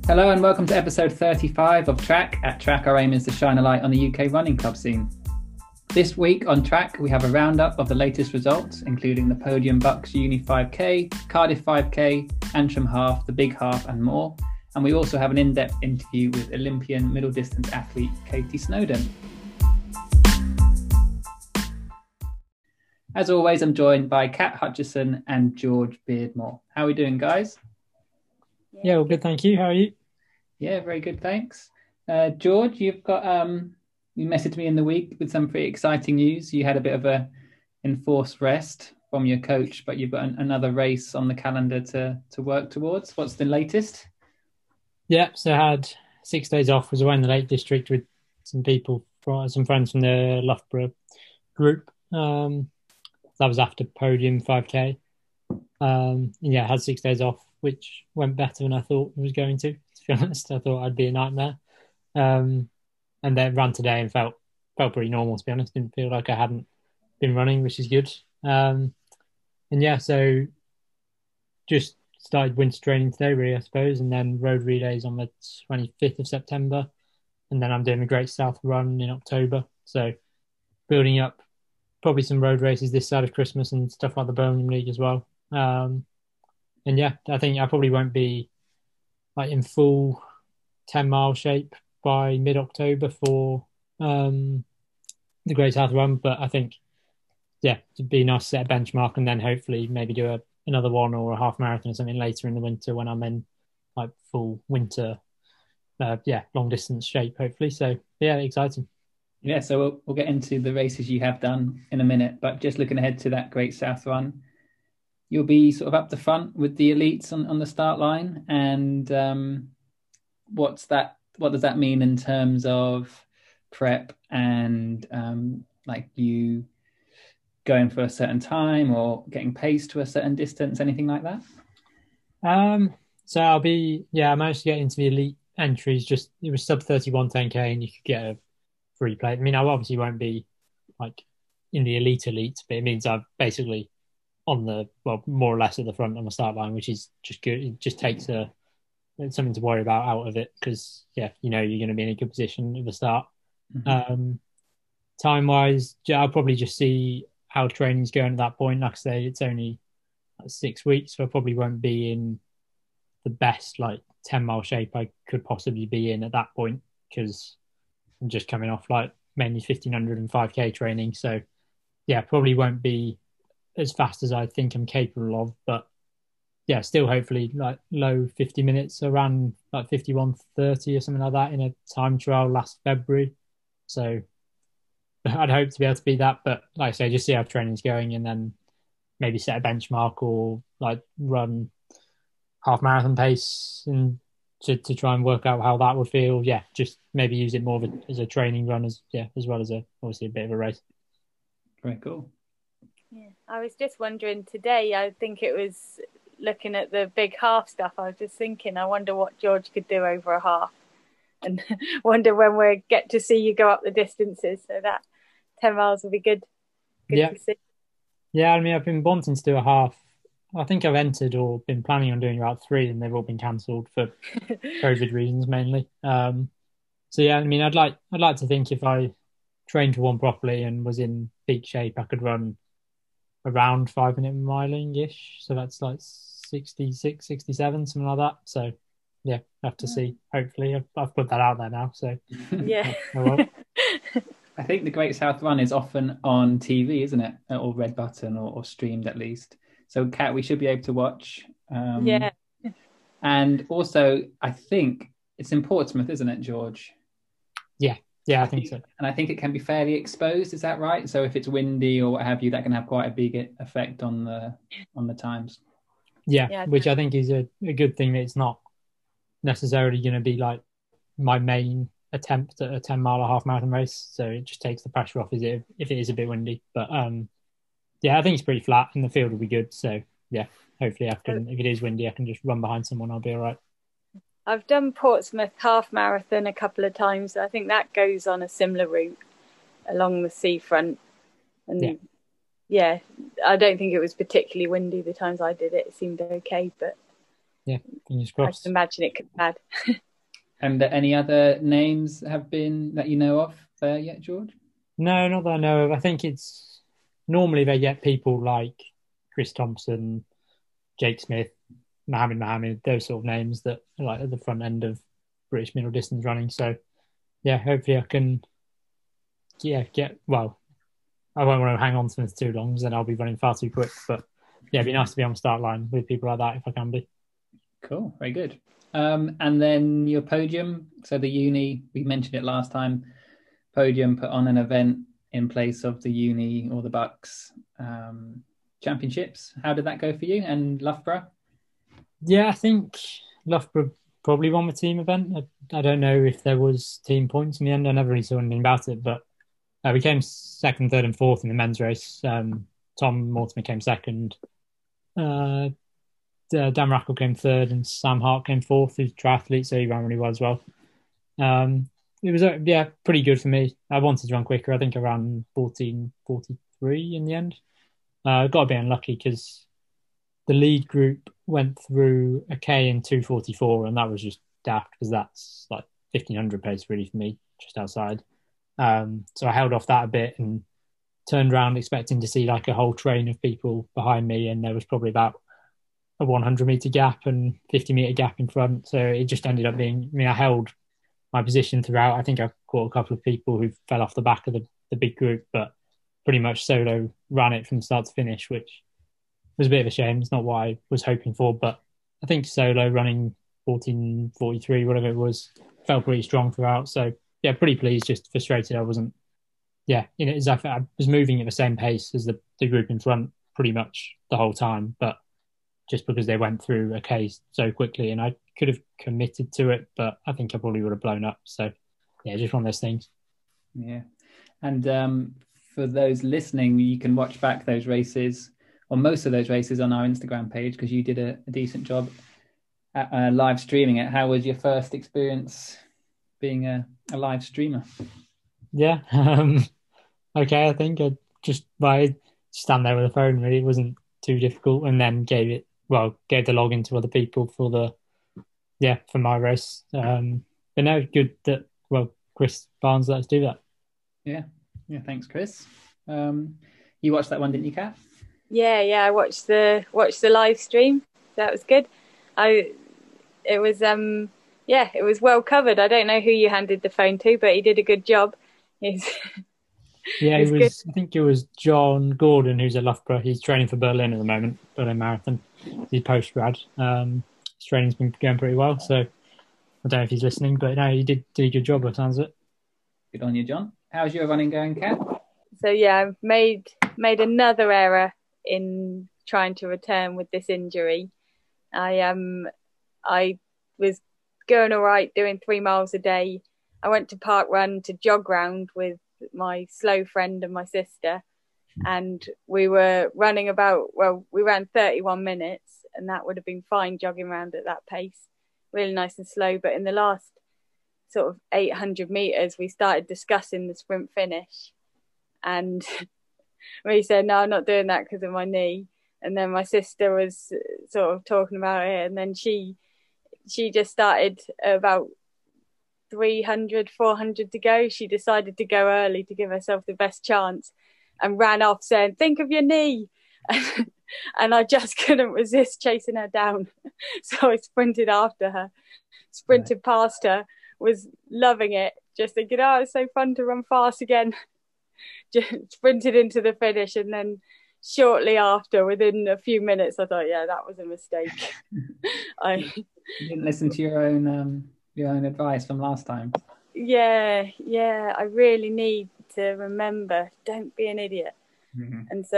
Hello and welcome to episode 35 of Track. At Track, our aim is to shine a light on the UK running club scene. This week on Track, we have a roundup of the latest results, including the Podium Bucks Uni 5K, Cardiff 5K, Antrim Half, the Big Half and more. And we also have an in-depth interview with Olympian middle distance athlete Katie Snowdon. As always, I'm joined by Kat Hutchison and George Beardmore. How are we doing, guys? Yeah, well, good, thank you. How are you? Yeah, very good, thanks. George, you've got you messaged me in the week with some pretty exciting news. You had a bit of a enforced rest from your coach, but you've got another race on the calendar to work towards. What's the latest? Yeah, so I had 6 days off, was away in the Lake District with some people, some friends from the Loughborough group. That was after Podium 5K. And yeah, I had 6 days off, which went better than I thought it was going to be honest. I thought I'd be a nightmare. And then ran today and felt pretty normal, to be honest. Didn't feel like I hadn't been running, which is good. And yeah, so just started winter training today, really, I suppose, and then road relays on the 25th of September. And then I'm doing the Great South Run in October. So building up probably some road races this side of Christmas and stuff like the Birmingham League as well. And yeah, I think I probably won't be like in full 10-mile shape by mid-October for the Great South Run. But I think, yeah, it'd be nice to set a benchmark and then hopefully maybe do another one or a half marathon or something later in the winter when I'm in like full winter, long distance shape, hopefully. So yeah, exciting. Yeah, so we'll get into the races you have done in a minute, but just looking ahead to that Great South Run, you'll be sort of up the front with the elites on the start line. And what does that mean in terms of prep and like you going for a certain time or getting paced to a certain distance, anything like that? So I managed to get into the elite entries. Just it was sub 31 10K and you could get a free plate. I mean, I obviously won't be like in the elite, but it means I'm basically on more or less at the front on the start line, which is just good. It just takes something to worry about out of it because, yeah, you're going to be in a good position at the start. Mm-hmm. Time wise, I'll probably just see how training's going at that point. Like I say, it's only 6 weeks, so I probably won't be in the best 10-mile shape I could possibly be in at that point because I'm just coming off mainly 1500 and 5K training. So yeah, probably won't be as fast as I think I'm capable of, but yeah, still hopefully low 50 minutes. I ran 51:30 or something like that in a time trial last February. So I'd hope to be able to beat that, but like I say, just see how training's going and then maybe set a benchmark or run half marathon pace and to try and work out how that would feel. Yeah, just maybe use it more as a training run as well as obviously a bit of a race. Very cool. Yeah, I was just wondering today, I think it was looking at the big half stuff, I was just thinking, I wonder what George could do over a half and wonder when we get to see you go up the distances. So that 10 miles will be good to see. Yeah, I mean, I've been wanting to do a half. I think I've entered or been planning on doing about 3 and they've all been cancelled for COVID reasons mainly. So yeah, I mean, I'd like to think if I trained for one properly and was in peak shape, I could run around 5-minute miling-ish. So that's 66, 67, something like that. So yeah, have to see. Hopefully, I've put that out there now. So yeah. I think the Great South Run is often on TV, isn't it? Or Red Button or streamed at least. So Kat, we should be able to watch. Yeah. And also, I think it's in Portsmouth, isn't it, George? Yeah, I think so. And I think it can be fairly exposed. Is that right? So if it's windy or what have you, that can have quite a big effect on the times. Yeah, which I think is a good thing that it's not necessarily going to be my main attempt at a 10-mile or half marathon race. So it just takes the pressure off if it is a bit windy. But yeah, I think it's pretty flat and the field will be good. So yeah, hopefully if it is windy, I can just run behind someone. I'll be all right. I've done Portsmouth half marathon a couple of times. I think that goes on a similar route along the seafront. And yeah, I don't think it was particularly windy the times I did it. It seemed okay, but Yeah, fingers I crossed. can imagine it could be bad. And any other names have been that you know of there yet, George? No, not that I know of. I think it's normally they get people like Chris Thompson, Jake Smith, Mohammed, those sort of names that are like at the front end of British middle distance running. So yeah, hopefully I can get well. I won't want to hang on to them for too long, because then I'll be running far too quick. But yeah, it'd be nice to be on the start line with people like that if I can be. Cool, very good. And then your podium. So the uni, we mentioned it last time. Podium put on an event in place of the uni or the Bucks championships. How did that go for you and Loughborough? Yeah, I think Loughborough probably won the team event. I don't know if there was team points in the end. I never really saw anything about it, but we came second, third, and fourth in the men's race. Tom Mortimer came second. Dan Rackle came third, and Sam Hart came fourth, who's a triathlete, so he ran really well as well. It was pretty good for me. I wanted to run quicker. I think I ran 14:43 in the end. Got a bit unlucky because the lead group went through a K in 2:44, and that was just daft because that's like 1500 pace really for me, just outside. So I held off that a bit and turned around expecting to see like a whole train of people behind me, and there was probably about a 100-meter gap and 50-meter gap in front. So it just ended up being, I held my position throughout. I think I caught a couple of people who fell off the back of the big group, but pretty much solo ran it from start to finish, which was a bit of a shame. It's not what I was hoping for, but I think solo running 14:43, whatever it was, felt pretty strong throughout. So yeah, pretty pleased, just frustrated I wasn't, I was moving at the same pace as the group in front pretty much the whole time, but just because they went through a case so quickly, and I could have committed to it, but I think I probably would have blown up. So yeah, just one of those things. Yeah. And for those listening, you can watch back those races, or most of those races, on our Instagram page, because you did a decent job at live streaming it. How was your first experience being a live streamer? Yeah. Okay, I think I just stand there with a phone, really. It wasn't too difficult, and then gave the login to other people for my race. But no, good that Chris Barnes let us do that. Yeah, thanks, Chris. You watched that one, didn't you, Kat? Yeah, I watched the live stream. That was good. It was well covered. I don't know who you handed the phone to, but he did a good job. Yeah, it was. I think it was John Gordon, who's at Loughborough. He's training for Berlin at the moment, Berlin Marathon. He's post grad. His training's been going pretty well. So I don't know if he's listening, but no, he did a good job. It sounds it. Good on you, John. How's your running going, Kat? So yeah, I've made another error in trying to return with this injury. I was going all right, doing 3 miles a day. I went to Park Run to jog round with my slow friend and my sister, and we were running we ran 31 minutes, and that would have been fine jogging around at that pace, really nice and slow. But in the last sort of 800 meters, we started discussing the sprint finish, and we said, no, I'm not doing that because of my knee. And then my sister was sort of talking about it, and then she just started about 300, 400 to go. She decided to go early to give herself the best chance, and ran off saying, think of your knee. And I just couldn't resist chasing her down. So I sprinted after her, past her, was loving it, just thinking, oh, it's so fun to run fast again. Just sprinted into the finish, and then shortly after, within a few minutes, I thought, yeah, that was a mistake. You didn't listen to your own advice from last time. Yeah, I really need to remember, don't be an idiot. Mm-hmm. And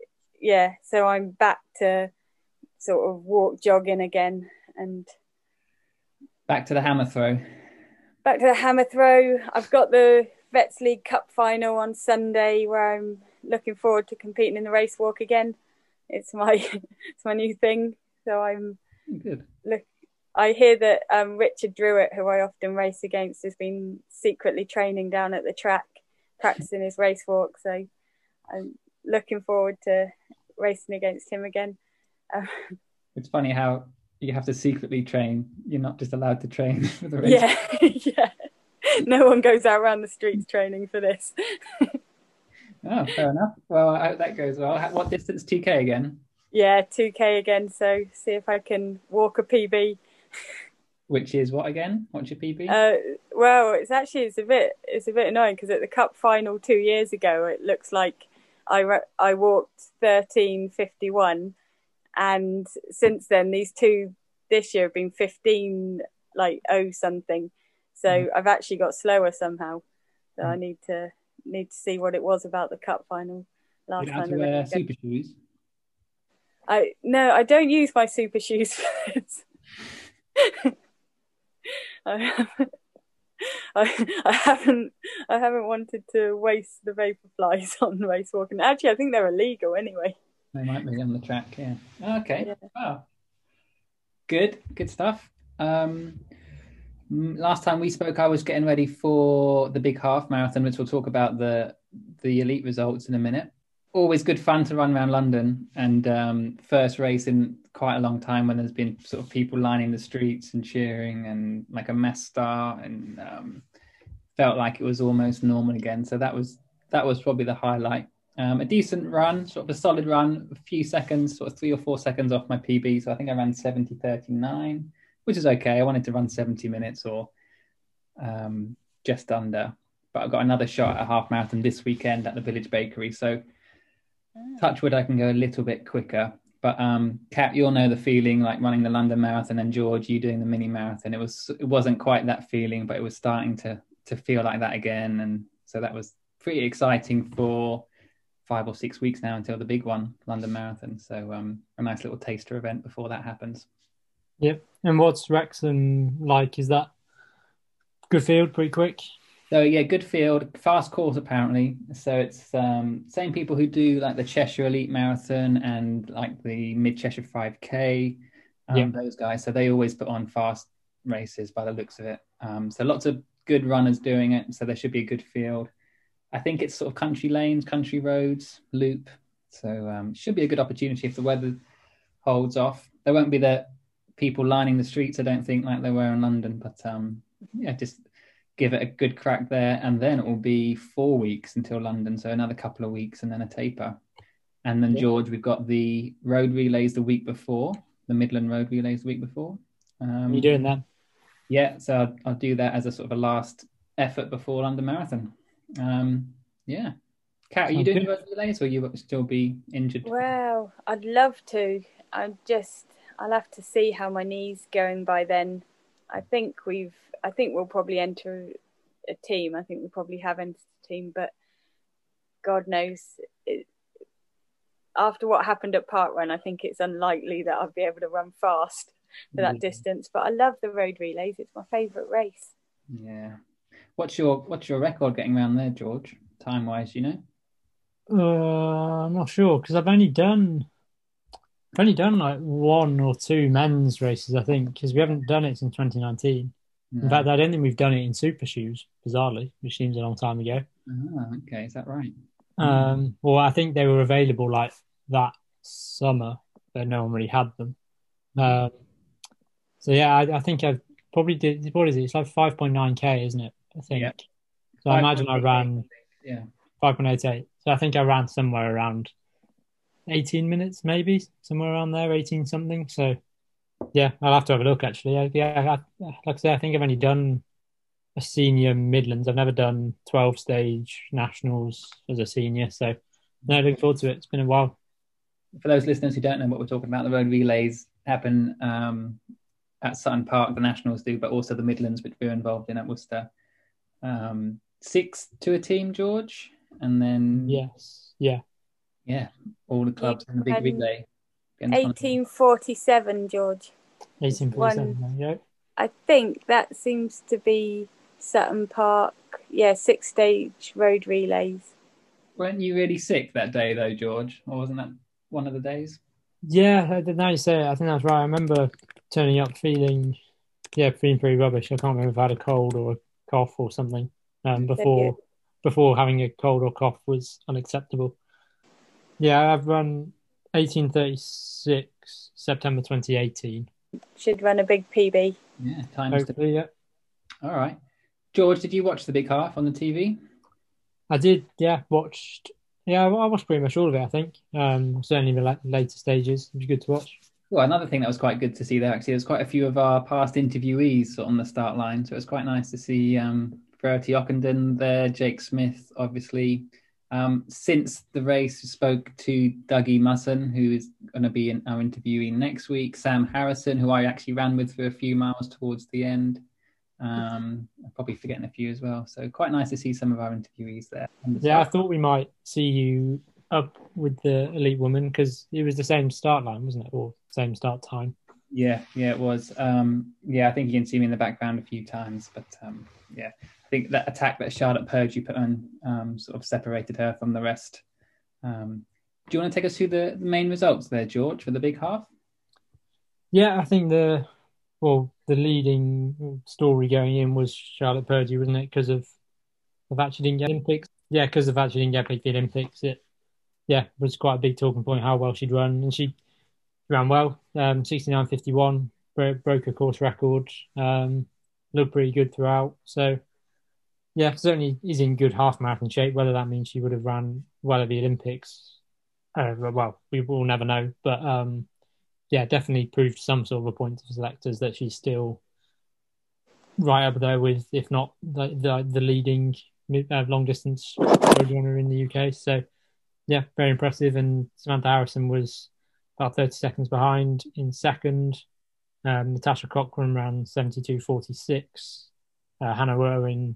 so I'm back to sort of walk jogging again, and back to the hammer throw. I've got the Vets League Cup final on Sunday, where I'm looking forward to competing in the race walk again. It's my new thing. So I'm good. I hear that Richard Druitt, who I often race against, has been secretly training down at the track, practicing his race walk. So I'm looking forward to racing against him again. It's funny how You have to secretly train. You're not just allowed to train for the race. Yeah, yeah. No one goes out around the streets training for this. Oh, fair enough. Well, I hope that goes well. What distance? 2K again? Yeah, 2K again. So see if I can walk a PB. Which is what again? What's your PB? Well, it's a bit annoying because at the cup final 2 years ago, it looks like I walked 13:51, and since then these two this year have been 15 like something. So I've actually got slower somehow. So I need to see what it was about the cup final last You have time. to wear super shoes. No, I don't use my super shoes for this. I haven't wanted to waste the Vaporflies on race walking. Actually, I think they're illegal anyway. They might be on the track, yeah. Okay. Yeah. Wow. Good stuff. Last time we spoke, I was getting ready for the big half marathon, which we'll talk about the elite results in a minute. Always good fun to run around London, and first race in quite a long time when there's been sort of people lining the streets and cheering and like a mass start, and felt like it was almost normal again. So that was probably the highlight. A decent run, sort of a solid run, a few seconds, sort of 3 or 4 seconds off my PB. So I think I ran 70:39, which is okay. I wanted to run 70 minutes or just under, but I've got another shot at a half marathon this weekend at the Village Bakery. So touch wood, I can go a little bit quicker. But Kat, you'll know the feeling like running the London Marathon, and George, you doing the mini marathon. It wasn't quite that feeling, but it was starting to feel like that again. And so that was pretty exciting for 5 or 6 weeks now until the big one, London Marathon. So a nice little taster event before that happens. Yep. And what's Wrexham like? Is that good field, pretty quick? So yeah, good field, fast course apparently. So it's same people who do like the Cheshire Elite Marathon and like the Mid Cheshire 5K, those guys. So they always put on fast races by the looks of it. So lots of good runners doing it. So there should be a good field. I think it's sort of country lanes, country roads, loop. So should be a good opportunity if the weather holds off. There won't be the people lining the streets, I don't think, like there were in London. But yeah, just give it a good crack there, and then it will be 4 weeks until London, so another couple of weeks and then a taper. And then George, we've got the road relays the week before, the Midland Road relays the week before. You doing that? Yeah, so I'll do that as a sort of a last effort before London Marathon. Yeah. Kat, are you doing road relays, or you will still be injured? Well, I'd love to. I'll have to see how my knee's going by then. I think we'll probably enter a team. I think we probably have entered a team, but God knows. After what happened at Parkrun, I think it's unlikely that I'll be able to run fast for that distance. But I love the road relays. It's my favourite race. Yeah. What's your record getting around there, George? Time wise, you know? I'm not sure because I've only done like 1 or 2 men's races, I think, because we haven't done it since 2019. No. In fact, I don't think we've done it in super shoes, bizarrely, which seems a long time ago. Okay, is that right? Well, I think they were available like that summer, but no one really had them. So yeah, I think I've probably did. What is it? It's like 5.9K, isn't it? I think. Yep. So I imagine I ran 5.88. So I think I ran somewhere around 18 minutes, maybe somewhere around there, 18 something. So yeah, I'll have to have a look actually. Like I say, I think I've only done a senior Midlands. I've never done 12 stage nationals as a senior. So no, looking forward to it. It's been a while. For those listeners who don't know what we're talking about, the road relays happen at Sutton Park, the nationals do, but also the Midlands, which we're involved in at Worcester. 6 to a team, George, and then yeah, all the clubs in the big relay. 1847, George. 1847, yeah. I think that seems to be Sutton Park. Yeah, 6 stage road relays. Weren't you really sick that day though, George? Or wasn't that one of the days? Yeah, now you say it, I think that's right. I remember turning up feeling pretty rubbish. I can't remember if I had a cold or a cough or something before having a cold or cough was unacceptable. Yeah, I've run 1836 September 2018, Should run a big PB. Yeah, times. Hopefully, yeah. All right. George, did you watch the big half on the TV? I did, yeah. I watched pretty much all of it, I think. Certainly the later stages. It was good to watch. Well, another thing that was quite good to see there, actually, was quite a few of our past interviewees on the start line. So it was quite nice to see Verity Ockenden there, Jake Smith, obviously. Since the race, we spoke to Dougie Musson, who is going to be our interviewee next week, Sam Harrison, who I actually ran with for a few miles towards the end. I'm probably forgetting a few as well. So quite nice to see some of our interviewees there. Yeah, I thought we might see you up with the elite woman because it was the same start line, wasn't it? Or same start time. Yeah, it was. I think you can see me in the background a few times, but I think that attack that Charlotte Purdy put on sort of separated her from the rest. Do you want to take us through the main results there, George, for the big half? Yeah, I think the leading story going in was Charlotte Purdy, wasn't it? Because of actually didn't get Olympics. Yeah, because of actually didn't get picked for the Olympics. It was quite a big talking point how well she'd run, and she ran well. 69.51, broke her course record. Looked pretty good throughout. So yeah, certainly is in good half marathon shape. Whether that means she would have ran well at the Olympics, we will never know. But definitely proved some sort of a point to selectors that she's still right up there with, if not the leading long distance runner in the UK. So yeah, very impressive. And Samantha Harrison was about 30 seconds behind in second. Natasha Cochran ran 72.46. Hannah Irwin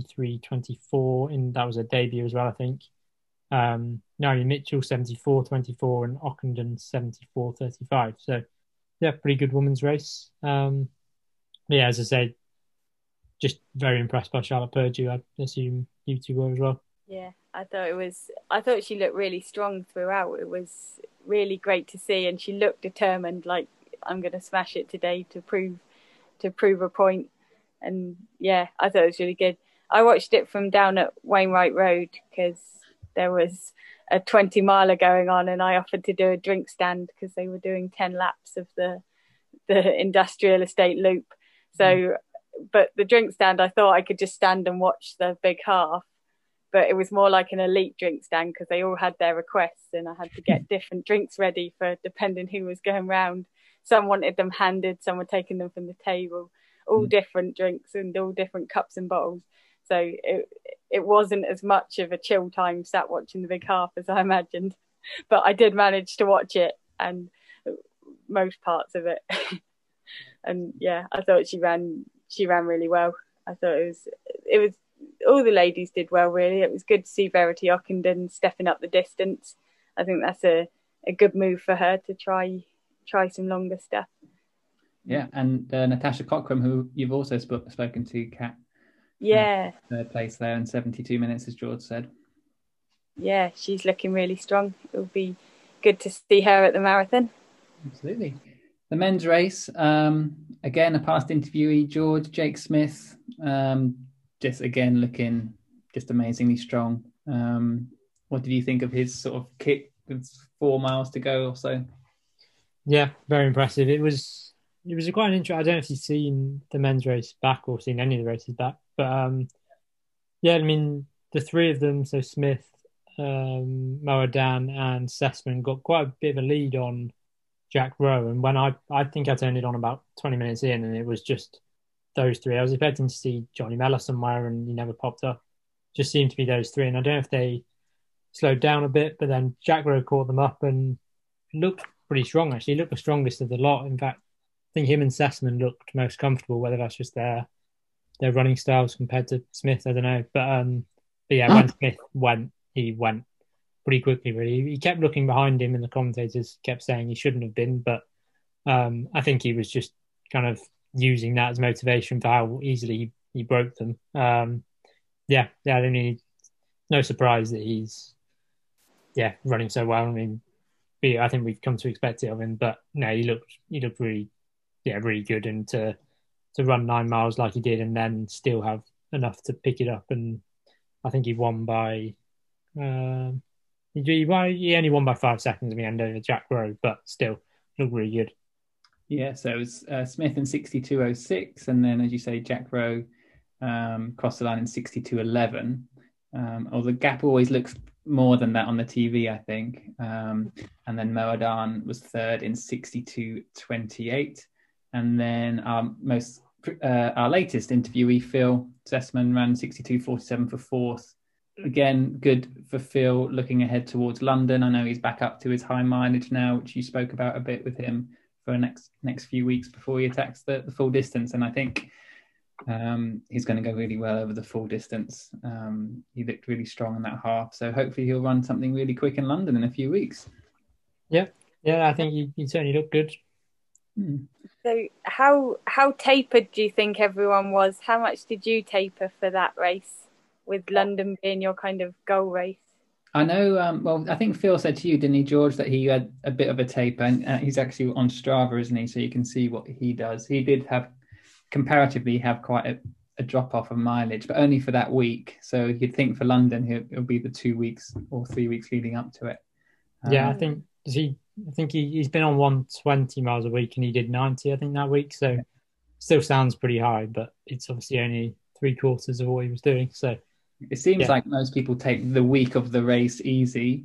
73.24. That was her debut as well, I think. Naomi Mitchell 74.24 and Ockenden 74.35. So yeah, pretty good women's race. As I said, just very impressed by Charlotte Purdy. I assume you two were as well. Yeah, I thought she looked really strong throughout. It was really great to see, and she looked determined, like, I'm going to smash it today to prove a point. And yeah, I thought it was really good. I watched it from down at Wainwright Road because there was a 20 miler going on, and I offered to do a drink stand because they were doing 10 laps of the industrial estate loop. So, but the drink stand, I thought I could just stand and watch the big half, but it was more like an elite drink stand because they all had their requests, and I had to get different drinks ready for depending who was going round. Some wanted them handed, some were taking them from the table, all different drinks and all different cups and bottles. So it wasn't as much of a chill time sat watching the big half as I imagined, but I did manage to watch it and most parts of it. And yeah, I thought she ran really well. I thought it was all the ladies did well, really. It was good to see Verity Ockenden stepping up the distance. I think that's a good move for her to try some longer stuff. Yeah, and Natasha Cochran, who you've also spoken to, Kat. Yeah. Third place there in 72 minutes, as George said. Yeah, she's looking really strong. It'll be good to see her at the marathon. Absolutely. The men's race, again, a past interviewee, Jake Smith, just again looking just amazingly strong. What did you think of his sort of kick with 4 miles to go or so? Yeah, very impressive. It was quite an interesting. I don't know if you've seen the men's race back or seen any of the races back, but I mean, the three of them, so Smith, Moadan and Sessman, got quite a bit of a lead on Jack Rowe. And when I think I turned it on about 20 minutes in, and it was just those three. I was expecting to see Johnny Mellor somewhere, and he never popped up. Just seemed to be those three. And I don't know if they slowed down a bit, but then Jack Rowe caught them up and looked pretty strong, actually. He looked the strongest of the lot. In fact, I think him and Sessman looked most comfortable, whether that's just their running styles compared to Smith, I don't know. But yeah, when Smith went, he went pretty quickly, really. He kept looking behind him, and the commentators kept saying he shouldn't have been, but I think he was just kind of using that as motivation for how easily he broke them. I mean, no surprise that he's running so well. I mean, I think we've come to expect it of him, but no, he looked really good, and to run 9 miles like he did and then still have enough to pick it up. And I think he won by he only won by 5 seconds in the end over Jack Rowe, but still looked really good. Yeah, so it was Smith in 62.06, and then, as you say, Jack Rowe crossed the line in 62.11. Or the gap always looks more than that on the TV, I think. And then Mo Adan was third in 62.28. And then our latest interviewee, Phil Zessman, ran 62.47 for fourth. Again, good for Phil looking ahead towards London. I know he's back up to his high mileage now, which you spoke about a bit with him for the next few weeks before he attacks the full distance. And I think he's going to go really well over the full distance. He looked really strong in that half. So hopefully he'll run something really quick in London in a few weeks. Yeah, I think he certainly looked good. So how tapered do you think everyone was? How much did you taper for that race, with London being your kind of goal race? I know, well, I think Phil said to you, didn't he, George, that he had a bit of a taper, and he's actually on Strava, isn't he? So you can see what he does. He did comparatively have quite a drop off of mileage, but only for that week. So you'd think for London, it'll be the 2 weeks or 3 weeks leading up to it. Yeah, I think he's been on 120 miles a week, and he did 90, I think, that week. So still sounds pretty high, but it's obviously only 3/4 of what he was doing. So it seems like most people take the week of the race easy,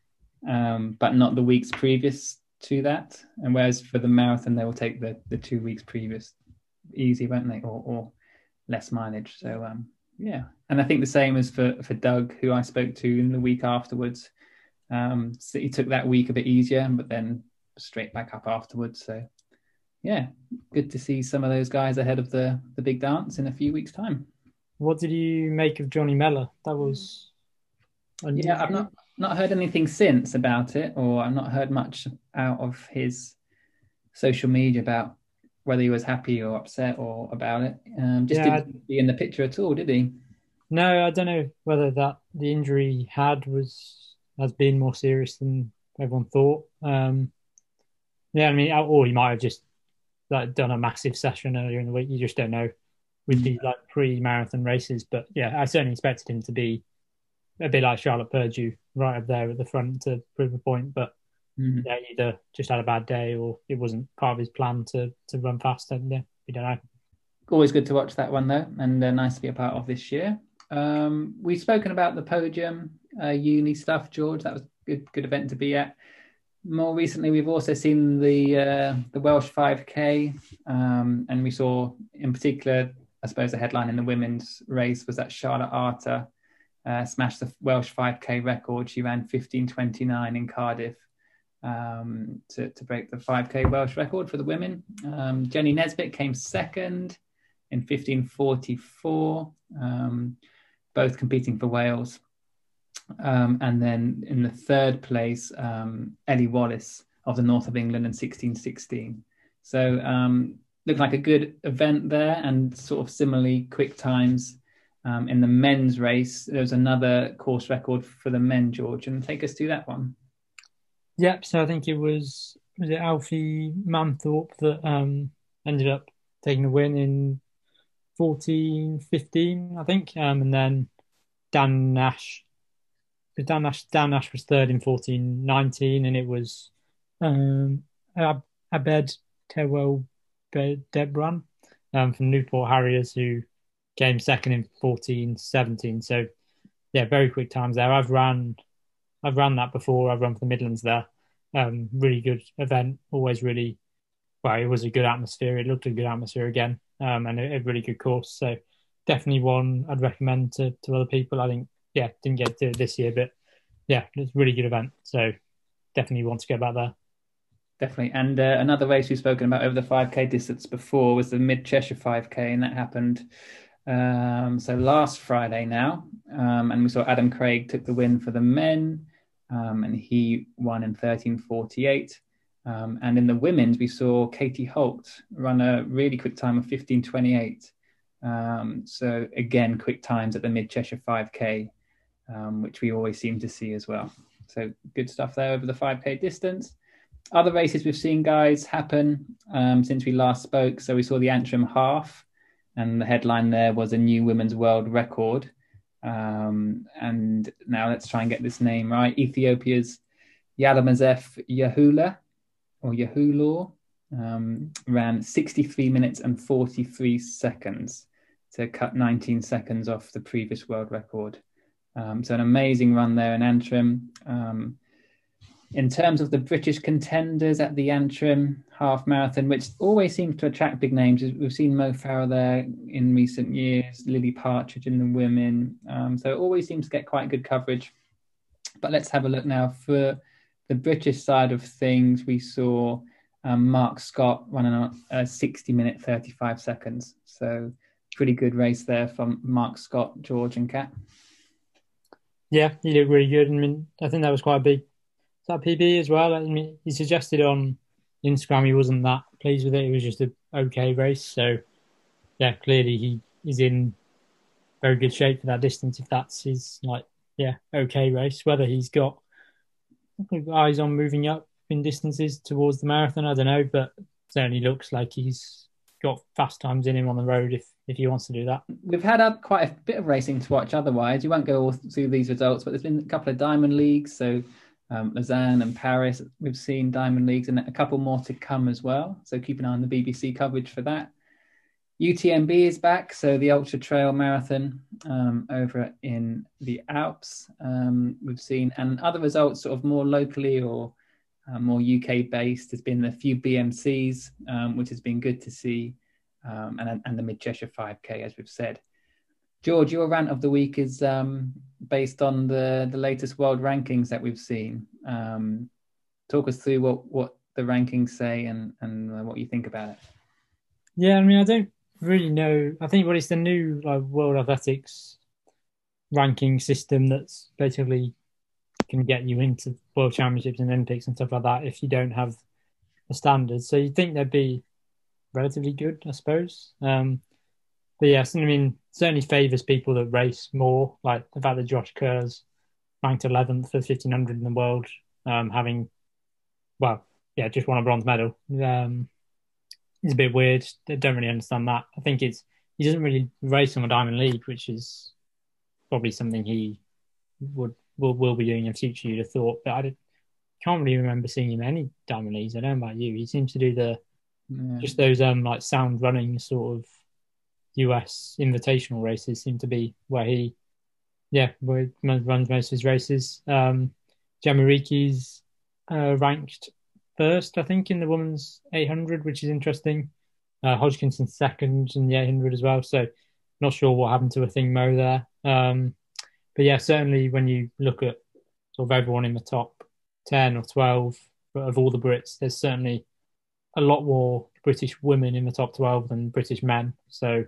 but not the weeks previous to that. And whereas for the marathon, they will take the 2 weeks previous easy, won't they? Or less mileage. So yeah. And I think the same as for Doug, who I spoke to in the week afterwards. So he took that week a bit easier, but then straight back up afterwards. So yeah, good to see some of those guys ahead of the big dance in a few weeks' time. What did you make of Johnny Mellor? That was unusual. Yeah, I've not heard anything since about it, or I've not heard much out of his social media about whether he was happy or upset or about it. Didn't be in the picture at all, did he? No, I don't know whether the injury he had has been more serious than everyone thought. Yeah, I mean, or he might have just done a massive session earlier in the week. You just don't know with these pre-marathon races. But yeah, I certainly expected him to be a bit like Charlotte Purdue, right up there at the front to prove a point. But yeah, either just had a bad day or it wasn't part of his plan to run fast. And yeah, we don't know. Always good to watch that one though, and nice to be a part of this year. We've spoken about the podium uni stuff, George. That was a good event to be at. More recently, we've also seen the Welsh 5K, and we saw, in particular, I suppose the headline in the women's race was that Charlotte Arter smashed the Welsh 5K record. She ran 15:29 in Cardiff to break the 5K Welsh record for the women. Jenny Nesbitt came second in 15:44, both competing for Wales. And then in the third place, Ellie Wallace of the north of England in 16:16. So looked like a good event there, and sort of similarly quick times in the men's race. There was another course record for the men, George, and take us through that one. Yep. So I think it was it Alfie Manthorpe that ended up taking the win in 14:15, I think, and then Dan Nash was third in 14:19, and it was Abed Tewell Debran from Newport Harriers who came second in 14:17. So yeah, very quick times there. I've ran that before. I've run for the Midlands there. Really good event. Always really well. It was a good atmosphere. It looked a good atmosphere again, and a really good course. So definitely one I'd recommend to other people. I think. Yeah, didn't get to do it this year, but yeah, it's a really good event. So definitely want to go back there. Definitely. And another race we've spoken about over the 5K distance before was the Mid Cheshire 5K, and that happened so last Friday now. And we saw Adam Craig took the win for the men, and he won in 13:48. And in the women's, we saw Katie Holt run a really quick time of 15:28. So again, quick times at the Mid Cheshire 5K. Which we always seem to see as well. So good stuff there over the 5K distance. Other races we've seen, guys, happen since we last spoke. So we saw the Antrim Half, and the headline there was a new women's world record. And now let's try and get this name right. Ethiopia's Yalamazef Yahula, or Yahulor. ran 63 minutes and 43 seconds to cut 19 seconds off the previous world record. So an amazing run there in Antrim. In terms of the British contenders at the Antrim half marathon, which always seems to attract big names, we've seen Mo Farah there in recent years, Lily Partridge in the women. So it always seems to get quite good coverage. But let's have a look now. For the British side of things, we saw Mark Scott running a 60 minute 35 seconds. So pretty good race there from Mark Scott, George and Kat. Yeah, he looked really good. I mean, I think that was quite a big PB as well. I mean, he suggested on Instagram he wasn't that pleased with it. It was just an okay race. So, yeah, clearly he is in very good shape for that distance if that's his, okay race. Whether he's got eyes on moving up in distances towards the marathon, I don't know, but certainly looks like he's got fast times in him on the road if he wants to do that. We've had quite a bit of racing to watch otherwise. You won't go all through these results, but there's been a couple of Diamond Leagues. So Lausanne and Paris, we've seen Diamond Leagues and a couple more to come as well. So keep an eye on the BBC coverage for that. UTMB is back, so the Ultra Trail Marathon over in the Alps. We've seen, and other results sort of more locally or more UK based. There's been a few BMCs, which has been good to see, and the Mid Cheshire 5K, as we've said. George, your rant of the week is based on the latest world rankings that we've seen. Talk us through what the rankings say and what you think about it. Yeah, I mean, I don't really know. I think it's the new World Athletics ranking system that's basically can get you into World Championships and Olympics and stuff like that if you don't have a standard. So you'd think they'd be relatively good, I suppose. But yes, I mean, certainly favours people that race more, like the fact that Josh Kerr's ranked 11th for 1500 in the world, just won a bronze medal. It's a bit weird. I don't really understand that. I think he doesn't really race on a Diamond League, which is probably something he will be doing in future, you'd have thought. But I can't really remember seeing him in any Diamond Leagues. I don't know about you. He seems to do just those sound running sort of US invitational races seem to be where he runs most of his races. Gemma Riki's ranked first, I think, in the women's 800, which is interesting. Hodgkinson's second in the 800 as well. So not sure what happened to Athing Mo there. But yeah, certainly when you look at sort of everyone in the top 10 or 12 of all the Brits, there's certainly a lot more British women in the top 12 than British men. So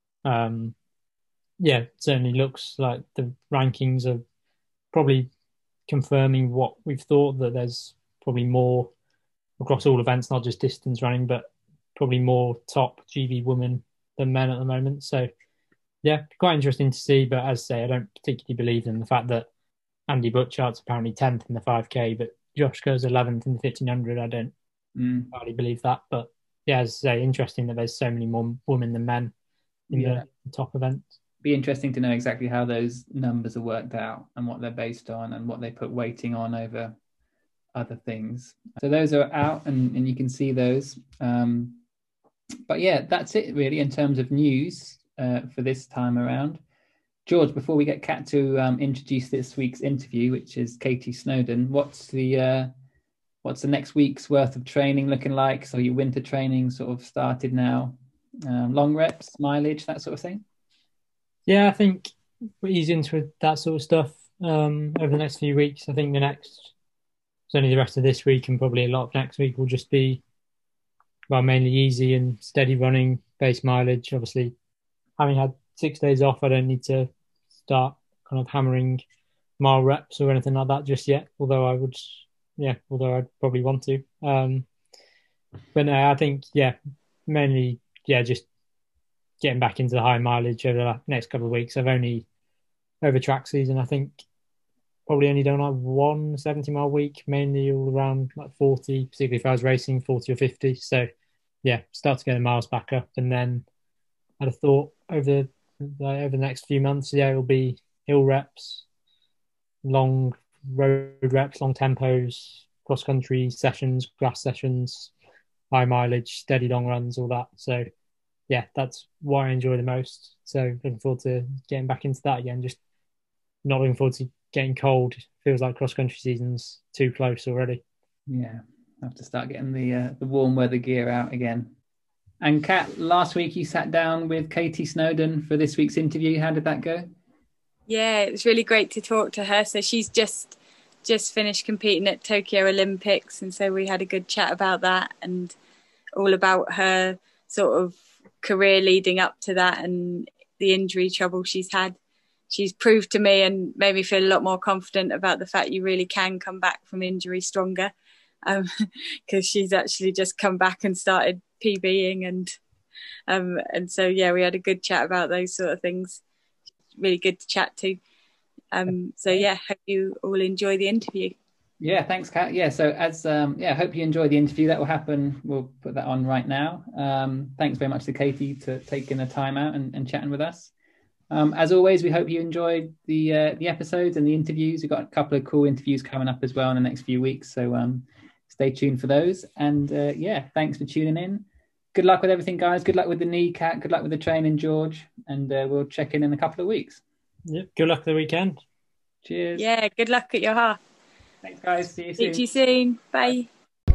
it certainly looks like the rankings are probably confirming what we've thought, that there's probably more across all events, not just distance running, but probably more top GB women than men at the moment. So yeah, quite interesting to see. But as I say, I don't particularly believe in the fact that Andy Butchart's apparently 10th in the 5K, but Josh goes 11th in the 1500. I don't hardly believe that. But yeah, as I say, interesting that there's so many more women than men in the top events. Be interesting to know exactly how those numbers are worked out and what they're based on and what they put weighting on over other things. So those are out and you can see those. But yeah, that's it really in terms of news for this time around. George, before we get Kat to introduce this week's interview, which is Katie Snowdon, what's the next week's worth of training looking like? So your winter training sort of started now. Long reps, mileage, that sort of thing? Yeah, I think he's into that sort of stuff over the next few weeks. I think certainly the rest of this week and probably a lot of next week will just be mainly easy and steady running, base mileage. Obviously, having had 6 days off, I don't need to start kind of hammering mile reps or anything like that just yet, although I'd probably want to. But no, I think, mainly, just getting back into the high mileage over the next couple of weeks. I've only, over track season, I think, probably only done like one 70-mile week, mainly all around like 40, particularly if I was racing 40 or 50. So, start to get the miles back up. And then I'd have thought over the next few months, it'll be hill reps, long road reps, long tempos, cross-country sessions, grass sessions, high mileage, steady long runs, all that. So yeah, that's what I enjoy the most. So looking forward to getting back into that again. Just not looking forward to getting cold. Feels like cross country season's too close already. Yeah, I have to start getting the warm weather gear out again. And Kat, last week you sat down with Katie Snowdon for this week's interview. How did that go? Yeah, it was really great to talk to her. So she's just finished competing at Tokyo Olympics, and so we had a good chat about that and all about her sort of career leading up to that and the injury trouble she's had. She's proved to me and made me feel a lot more confident about the fact you really can come back from injury stronger, because she's actually just come back and started PBing, and so yeah, we had a good chat about those sort of things. Really good to chat to. So yeah, hope you all enjoy the interview. Yeah, thanks, Kat. Yeah, so as hope you enjoy the interview. That will happen. We'll put that on right now. Thanks very much to Katie for taking the time out and chatting with us. As always, we hope you enjoyed the episodes and the interviews. We've got a couple of cool interviews coming up as well in the next few weeks, so stay tuned for those. And thanks for tuning in. Good luck with everything, guys. Good luck with the knee, Kat. Good luck with the training, George. And we'll check in a couple of weeks. Yep. Good luck the weekend. Cheers. Yeah, good luck at your half. Thanks, guys. See you soon. Speak to you soon. Bye.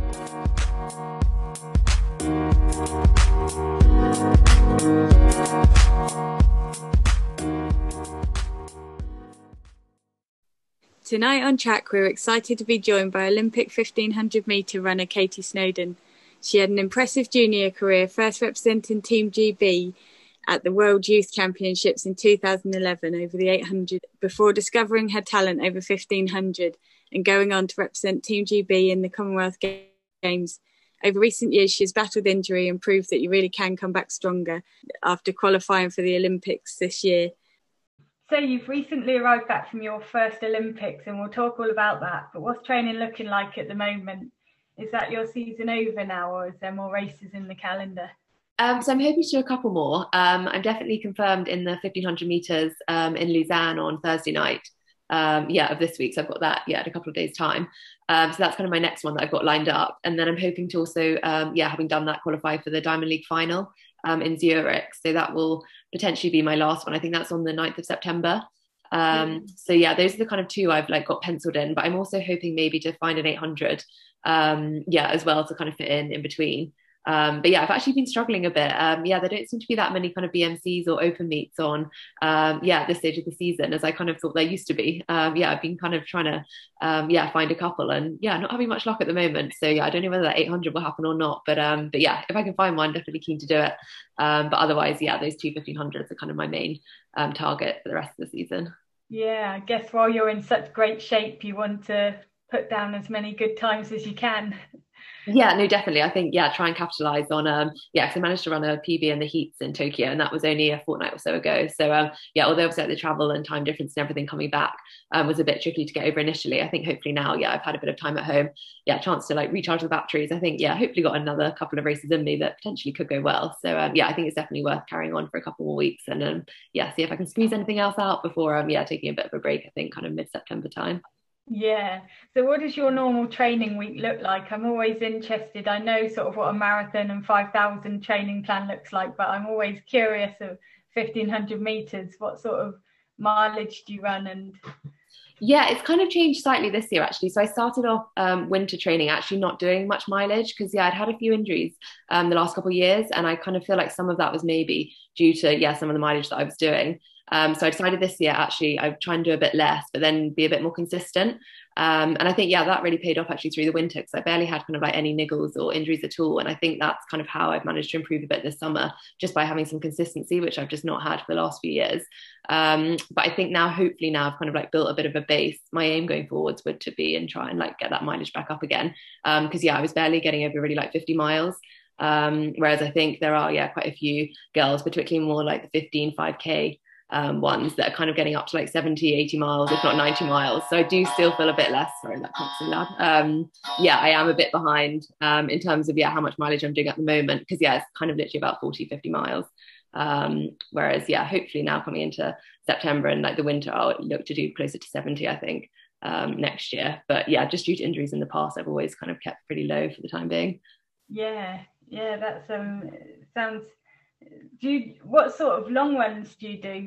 Tonight on Track, we're excited to be joined by Olympic 1500 metre runner Katie Snowdon. She had an impressive junior career, first representing Team GB at the World Youth Championships in 2011 over the 800, before discovering her talent over 1500 and going on to represent Team GB in the Commonwealth Games. Over recent years, she's battled injury and proved that you really can come back stronger after qualifying for the Olympics this year. So you've recently arrived back from your first Olympics, and we'll talk all about that. But what's training looking like at the moment? Is that your season over now, or is there more races in the calendar? So I'm hoping to do a couple more. I'm definitely confirmed in the 1500 metres in Lausanne on Thursday night of this week. So I've got that in a couple of days' time. So that's kind of my next one that I've got lined up. And then I'm hoping to also, having done that, qualify for the Diamond League final in Zurich. So that will potentially be my last one. I think that's on the 9th of September. So yeah, those are the kind of two I've got penciled in. But I'm also hoping maybe to find an 800 as well to kind of fit in between. But yeah, I've actually been struggling a bit. There don't seem to be that many kind of BMCs or open meets on at this stage of the season as I kind of thought there used to be. I've been kind of trying to find a couple and not having much luck at the moment. So I don't know whether that 800 will happen or not, but if I can find one, definitely keen to do it. But otherwise, those two 1500s are kind of my main target for the rest of the season. Yeah, I guess while you're in such great shape, you want to put down as many good times as you can. Yeah, no, definitely. I think, try and capitalize on, because I managed to run a PB in the heats in Tokyo, and that was only a fortnight or so ago. So, although obviously the travel and time difference and everything coming back was a bit tricky to get over initially, I think hopefully now, I've had a bit of time at home, chance to recharge the batteries. I think, hopefully got another couple of races in me that potentially could go well. So, I think it's definitely worth carrying on for a couple more weeks and, see if I can squeeze anything else out before, taking a bit of a break, I think, kind of mid-September time. Yeah. So what does your normal training week look like? I'm always interested. I know sort of what a marathon and 5,000 training plan looks like, but I'm always curious of 1,500 meters. What sort of mileage do you run? And it's kind of changed slightly this year, actually. So I started off winter training actually not doing much mileage because, I'd had a few injuries the last couple of years. And I kind of feel like some of that was maybe due to, some of the mileage that I was doing. So I decided this year, actually, I'd try and do a bit less, but then be a bit more consistent. And I think, that really paid off actually through the winter because I barely had kind of any niggles or injuries at all. And I think that's kind of how I've managed to improve a bit this summer, just by having some consistency, which I've just not had for the last few years. But I think hopefully now I've kind of built a bit of a base. My aim going forwards would to be and try and get that mileage back up again. Because I was barely getting over really 50 miles. Whereas I think there are, quite a few girls, particularly more the 15, 5K ones that are kind of getting up to 70, 80 miles, if not 90 miles. So I do still feel a bit less, sorry, that can't so loud. I am a bit behind in terms of, how much mileage I'm doing at the moment. Because, it's kind of literally about 40, 50 miles. Whereas, hopefully now coming into September and the winter, I'll look to do closer to 70, I think, next year. But just due to injuries in the past, I've always kind of kept pretty low for the time being. Yeah, Yeah, that's sounds. What sort of long runs do you do?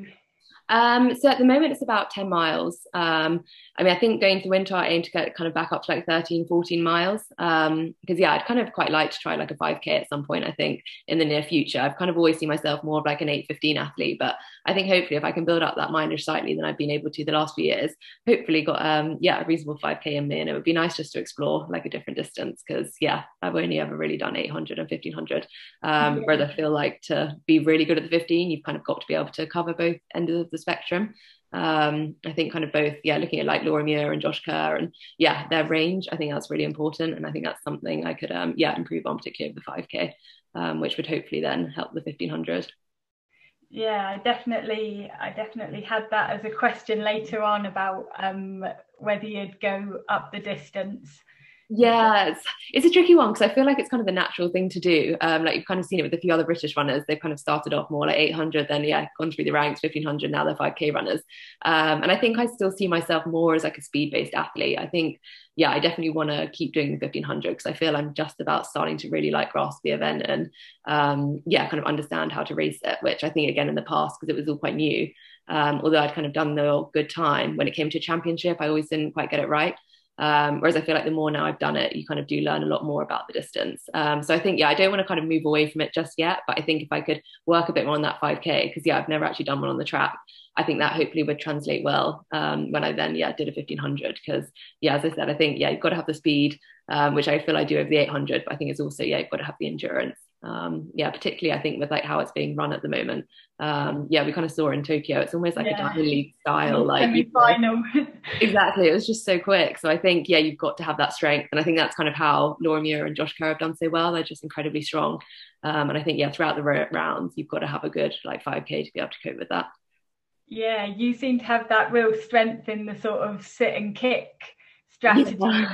So at the moment it's about 10 miles. I mean, I think going to winter I aim to get kind of back up to like 13, 14 miles. Because yeah, I'd kind of quite like to try like a 5K at some point, I think, in the near future. I've kind of always seen myself more of like an 8:15 athlete, but I think hopefully if I can build up that mileage slightly than I've been able to the last few years, hopefully got a reasonable 5K in me. And it would be nice just to explore like a different distance, because yeah, I've only ever really done 800 and 1500. Whereas I feel like to be really good at the 15, you've kind of got to be able to cover both ends of the spectrum. I think kind of both, looking at like Laura Muir and Josh Kerr and their range, I think that's really important. And I think that's something I could improve on, particularly with the 5K, which would hopefully then help the 1500. Yeah, I definitely had that as a question later on about whether you'd go up the distance. Yeah, it's a tricky one, because I feel like it's kind of the natural thing to do. Like you've kind of seen it with a few other British runners. They've kind of started off more like 800, then gone through the ranks, 1500, now they're 5K runners. And I think I still see myself more as like a speed-based athlete. I think, I definitely want to keep doing the 1500, because I feel I'm just about starting to really like grasp the event and kind of understand how to race it, which I think again in the past, because it was all quite new, although I'd kind of done the good time when it came to a championship, I always didn't quite get it right. Whereas I feel like the more now I've done it, you kind of do learn a lot more about the distance. So I think, I don't want to kind of move away from it just yet, but I think if I could work a bit more on that 5K, because I've never actually done one on the track, I think that hopefully would translate well when I then did a 1500, because as I said, I think you've got to have the speed, which I feel I do over the 800, but I think it's also you've got to have the endurance. Particularly I think with like how it's being run at the moment. We kind of saw in Tokyo, it's almost like a Diamond League style, like final. Exactly, it was just so quick. So I think you've got to have that strength, and I think that's kind of how Laura Muir and Josh Kerr have done so well. They're just incredibly strong, and I think throughout the rounds you've got to have a good like 5K to be able to cope with that. Yeah, you seem to have that real strength in the sort of sit and kick strategy.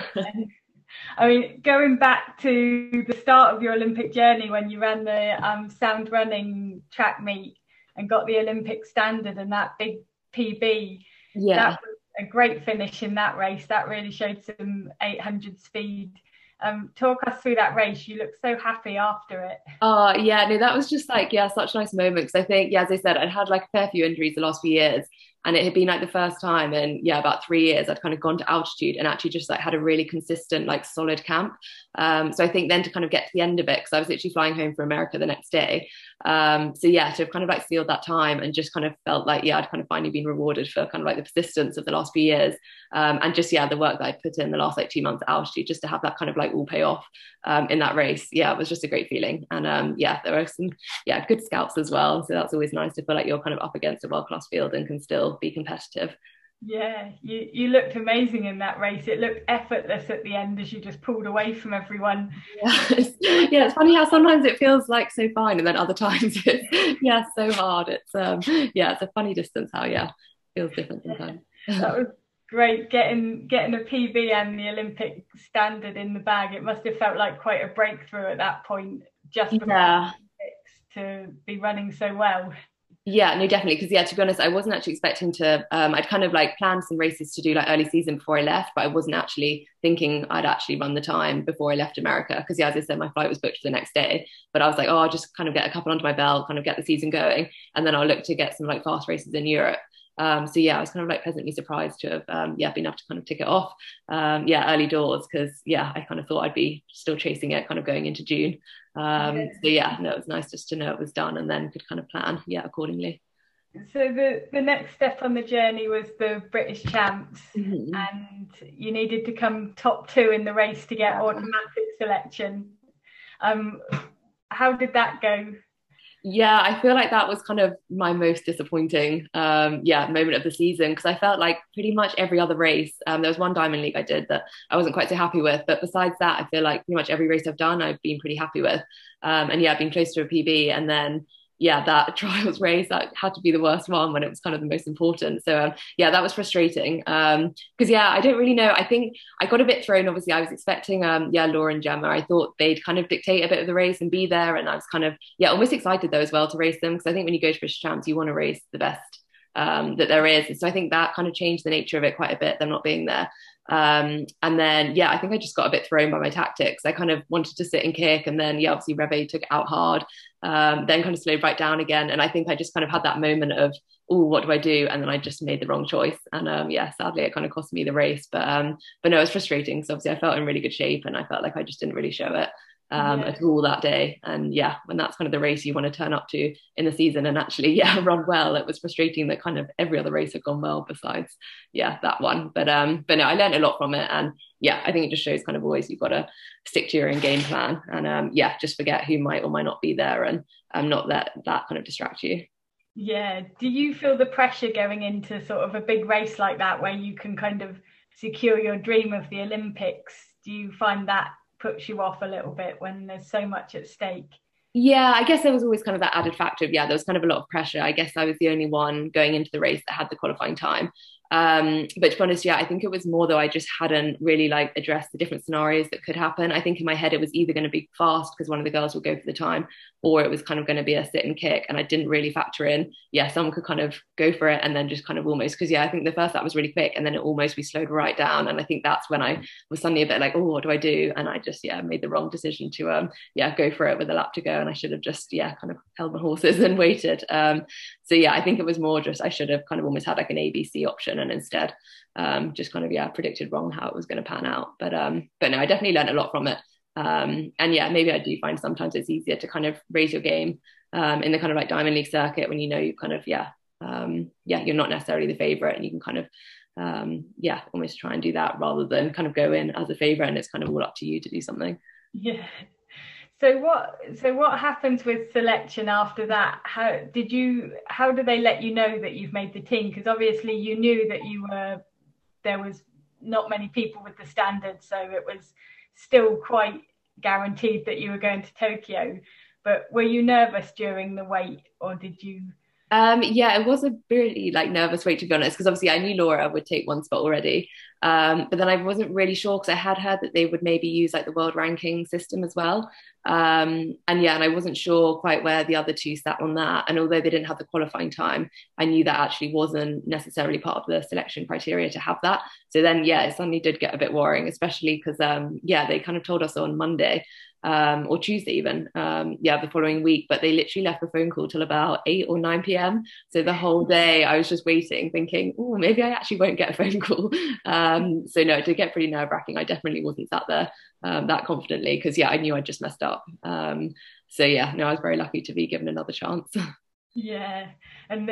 I mean, going back to the start of your Olympic journey when you ran the sound running track meet and got the Olympic standard and that big PB, that was a great finish in that race. That really showed some 800 speed. Talk us through that race. You look so happy after it. Oh that was just like such a nice moment, because I think as I said, I'd had like a fair few injuries the last few years, and it had been like the first time in about 3 years I'd kind of gone to altitude and actually just like had a really consistent like solid camp. So I think then to kind of get to the end of it, because I was literally flying home for America the next day, to have kind of like sealed that time and just kind of felt like I'd kind of finally been rewarded for kind of like the persistence of the last few years, and just the work that I'd put in the last like 2 months at altitude, just to have that kind of like all pay off in that race. It was just a great feeling. And there were some good scouts as well, so that's always nice to feel like you're kind of up against a world-class field and can still be competitive. You looked amazing in that race. It looked effortless at the end as you just pulled away from everyone. It's funny how sometimes it feels like so fine, and then other times it's so hard. It's it's a funny distance how feels different sometimes. That was great, getting a PB and the Olympic standard in the bag. It must have felt like quite a breakthrough at that point, just before the Olympics, to be running so well. Yeah, no, definitely. Because to be honest, I wasn't actually expecting to, I'd kind of like planned some races to do like early season before I left, but I wasn't actually thinking I'd actually run the time before I left America. Because as I said, my flight was booked for the next day, but I was like, I'll just kind of get a couple under my belt, kind of get the season going, and then I'll look to get some like fast races in Europe. I was kind of like pleasantly surprised to have been able to kind of tick it off early doors, because I kind of thought I'd be still chasing it kind of going into June. It was nice just to know it was done and then could kind of plan accordingly. So the next step on the journey was the British Champs, and you needed to come top 2 in the race to get automatic selection. How did that go? I feel like that was kind of my most disappointing moment of the season, because I felt like pretty much every other race, there was one Diamond League I did that I wasn't quite so happy with, but besides that I feel like pretty much every race I've done I've been pretty happy with, I've been close to a PB, and then that trials race, that had to be the worst one when it was kind of the most important. So that was frustrating, because I don't really know. I think I got a bit thrown. Obviously I was expecting Laura and Gemma. I thought they'd kind of dictate a bit of the race and be there, and I was kind of almost excited though as well to race them, because I think when you go to British Champs you want to race the best that there is. So I think that kind of changed the nature of it quite a bit, them not being there. And then, yeah, I think I just got a bit thrown by my tactics. I kind of wanted to sit and kick, and then, yeah, obviously Reve took it out hard, then kind of slowed right down again. And I think I just kind of had that moment of, oh, what do I do? And then I just made the wrong choice. And yeah, sadly, it kind of cost me the race. But no, it was frustrating because obviously I felt in really good shape, and I felt like I just didn't really show it at all that day. And yeah, when that's kind of the race you want to turn up to in the season and actually, yeah, run well, it was frustrating that kind of every other race had gone well besides, yeah, that one. But no, I learned a lot from it. And yeah, I think it just shows kind of always you've got to stick to your own game plan, and yeah, just forget who might or might not be there, and not let that kind of distract you. Yeah. Do you feel the pressure going into sort of a big race like that, where you can kind of secure your dream of the Olympics? Do you find that puts you off a little bit when there's so much at stake? Yeah, I guess there was always kind of that added factor of, yeah, there was kind of a lot of pressure. I guess I was the only one going into the race that had the qualifying time. But to be honest, yeah, I think it was more though I just hadn't really like addressed the different scenarios that could happen. I think in my head it was either going to be fast because one of the girls would go for the time, or it was kind of going to be a sit and kick. And I didn't really factor in, yeah, someone could kind of go for it and then just kind of almost, because yeah, I think the first lap was really quick and then it almost we slowed right down. And I think that's when I was suddenly a bit like, oh, what do I do? And I just, yeah, made the wrong decision to yeah, go for it with a lap to go. And I should have just, yeah, kind of held my horses and waited. So yeah, I think it was more just I should have kind of almost had like an ABC option, and instead just kind of, yeah, predicted wrong how it was going to pan out. But no, I definitely learned a lot from it. And yeah, maybe I do find sometimes it's easier to kind of raise your game in the kind of like Diamond League circuit when you know you kind of, yeah, you're not necessarily the favorite, and you can kind of yeah, almost try and do that rather than kind of go in as a favorite and it's kind of all up to you to do something. Yeah. So what happens with selection after that? How do they let you know that you've made the team? Because obviously you knew that there was not many people with the standard, so it was still quite guaranteed that you were going to Tokyo. But were you nervous during the wait, or did you? Yeah, it was a really like nervous wait, to be honest, because obviously I knew Laura would take one spot already. But then I wasn't really sure because I had heard that they would maybe use like the world ranking system as well. And yeah, and I wasn't sure quite where the other two sat on that. And although they didn't have the qualifying time, I knew that actually wasn't necessarily part of the selection criteria to have that. So then, yeah, it suddenly did get a bit worrying, especially because, yeah, they kind of told us on Monday or Tuesday even, yeah, the following week, but they literally left the phone call till about 8 or 9 p.m. So the whole day I was just waiting, thinking, oh, maybe I actually won't get a phone call. So no, it did get pretty nerve wracking. I definitely wasn't sat there that confidently because, yeah, I knew I'd just messed up. So yeah, no, I was very lucky to be given another chance. Yeah. And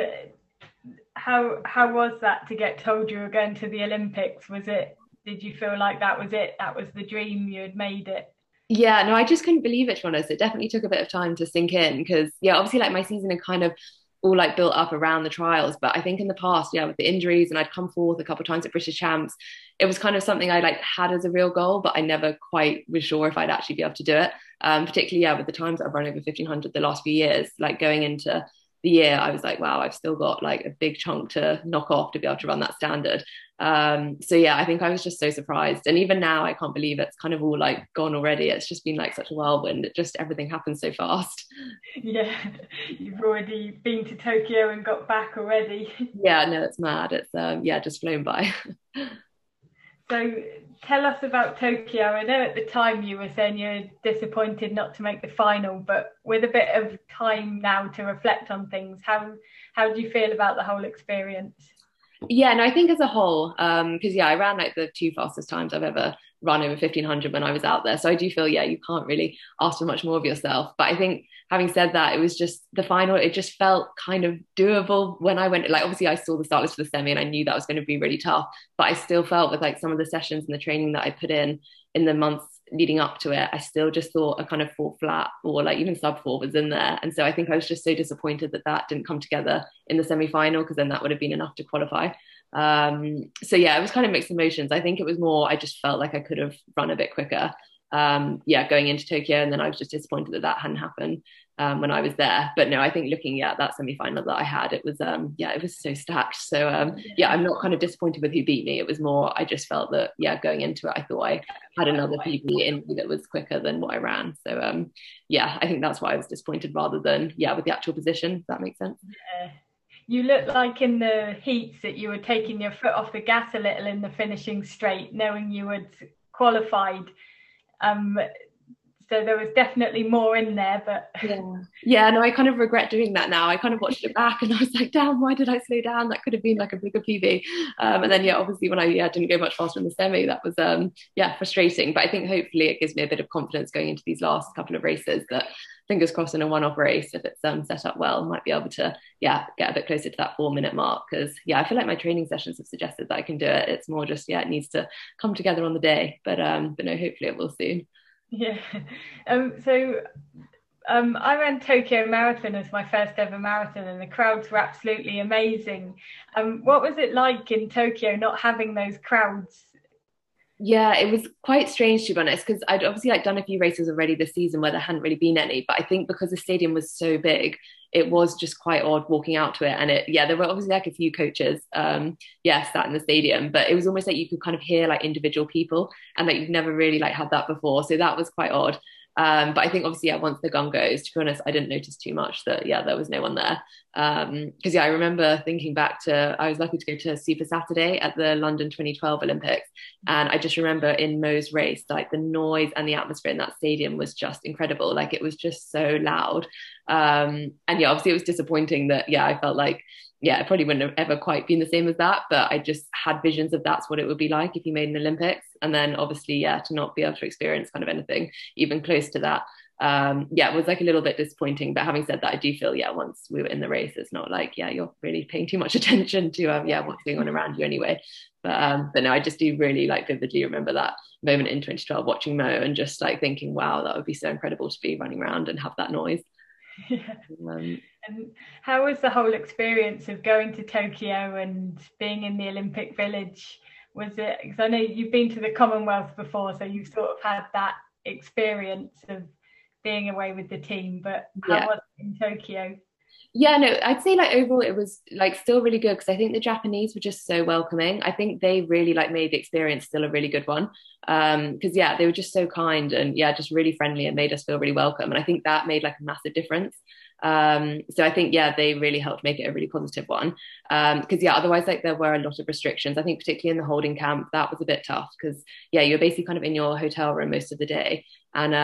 how was that to get told you were going to the Olympics? Did you feel like that was it? That was the dream, you had made it? Yeah, no, I just couldn't believe it, to be honest. It definitely took a bit of time to sink in because, yeah, obviously, like my season had kind of all like built up around the trials. But I think in the past, yeah, with the injuries and I'd come fourth a couple of times at British Champs, it was kind of something I like had as a real goal, but I never quite was sure if I'd actually be able to do it. Particularly, yeah, with the times I've run over 1500 the last few years, like going into the year, I was like, wow, I've still got like a big chunk to knock off to be able to run that standard. So yeah, I think I was just so surprised. And even now, I can't believe it's kind of all like gone already. It's just been like such a whirlwind. It just everything happens so fast. Yeah, you've already been to Tokyo and got back already. Yeah, no, it's mad. It's yeah, just flown by. So tell us about Tokyo. I know at the time you were saying you're disappointed not to make the final, but with a bit of time now to reflect on things, how do you feel about the whole experience? Yeah, no, I think as a whole, because yeah, I ran like the 2 fastest times I've ever run over 1500 when I was out there. So I do feel, yeah, you can't really ask for much more of yourself. But I think having said that, it was just the final, it just felt kind of doable when I went, like obviously I saw the start list for the semi and I knew that was going to be really tough, but I still felt with like some of the sessions and the training that I put in the months leading up to it, I still just thought a kind of 4 flat or like even sub 4 was in there. And so I think I was just so disappointed that didn't come together in the semi-final, because then that would have been enough to qualify. So yeah, it was kind of mixed emotions. I think it was more, I just felt like I could have run a bit quicker, yeah, going into Tokyo. And then I was just disappointed that hadn't happened when I was there. But no, I think looking at that semi-final that I had, it was yeah, it was so stacked. So yeah, I'm not kind of disappointed with who beat me. It was more, I just felt that, yeah, going into it, I thought I had another PB in that was quicker than what I ran. So yeah, I think that's why I was disappointed rather than, yeah, with the actual position, if that makes sense. Yeah. you looked like in the heats that you were taking your foot off the gas a little in the finishing straight, knowing you had qualified. So there was definitely more in there, but no, I kind of regret doing that now. I kind of watched it back and I was like, damn, why did I slow down? That could have been like a bigger PB. And then obviously when I didn't go much faster in the semi, that was frustrating. But I think hopefully it gives me a bit of confidence going into these last couple of races that, fingers crossed, in a one-off race, if it's set up well, might be able to get a bit closer to that 4-minute mark. Because I feel like my training sessions have suggested that I can do it. It's more just it needs to come together on the day. But no, hopefully it will soon. Yeah. I ran Tokyo Marathon as my first ever marathon, and the crowds were absolutely amazing. What was it like in Tokyo not having those crowds? Yeah, it was quite strange, to be honest, because I'd obviously done a few races already this season where there hadn't really been any, but I think because the stadium was so big, it was just quite odd walking out to it. And there were obviously a few coaches, sat in the stadium, but it was almost like you could kind of hear individual people, and you've never really had that before. So that was quite odd. But I think obviously once the gun goes, to be honest, I didn't notice too much that there was no one there. Because I remember thinking back to, I was lucky to go to Super Saturday at the London 2012 Olympics, and I just remember in Mo's race, the noise and the atmosphere in that stadium was just incredible. It was just so loud. And obviously it was disappointing that I felt like it probably wouldn't have ever quite been the same as that, but I just had visions of that's what it would be like if you made an Olympics. And then obviously, to not be able to experience kind of anything even close to that, it was a little bit disappointing. But having said that, I do feel, once we were in the race, it's not you're really paying too much attention to, what's going on around you anyway. But no, I just do really vividly remember that moment in 2012 watching Mo and just thinking, wow, that would be so incredible to be running around and have that noise. Yeah. And how was the whole experience of going to Tokyo and being in the Olympic Village? Was it, because I know you've been to the Commonwealth before, so you've sort of had that experience of being away with the team, but how was it in Tokyo? Yeah, no, I'd say overall it was still really good, because I think the Japanese were just so welcoming. I think they really made the experience still a really good one, because they were just so kind and just really friendly and made us feel really welcome. And I think that made a massive difference. So I think they really helped make it a really positive one, because otherwise there were a lot of restrictions. I think particularly in the holding camp that was a bit tough, because you're basically kind of in your hotel room most of the day. And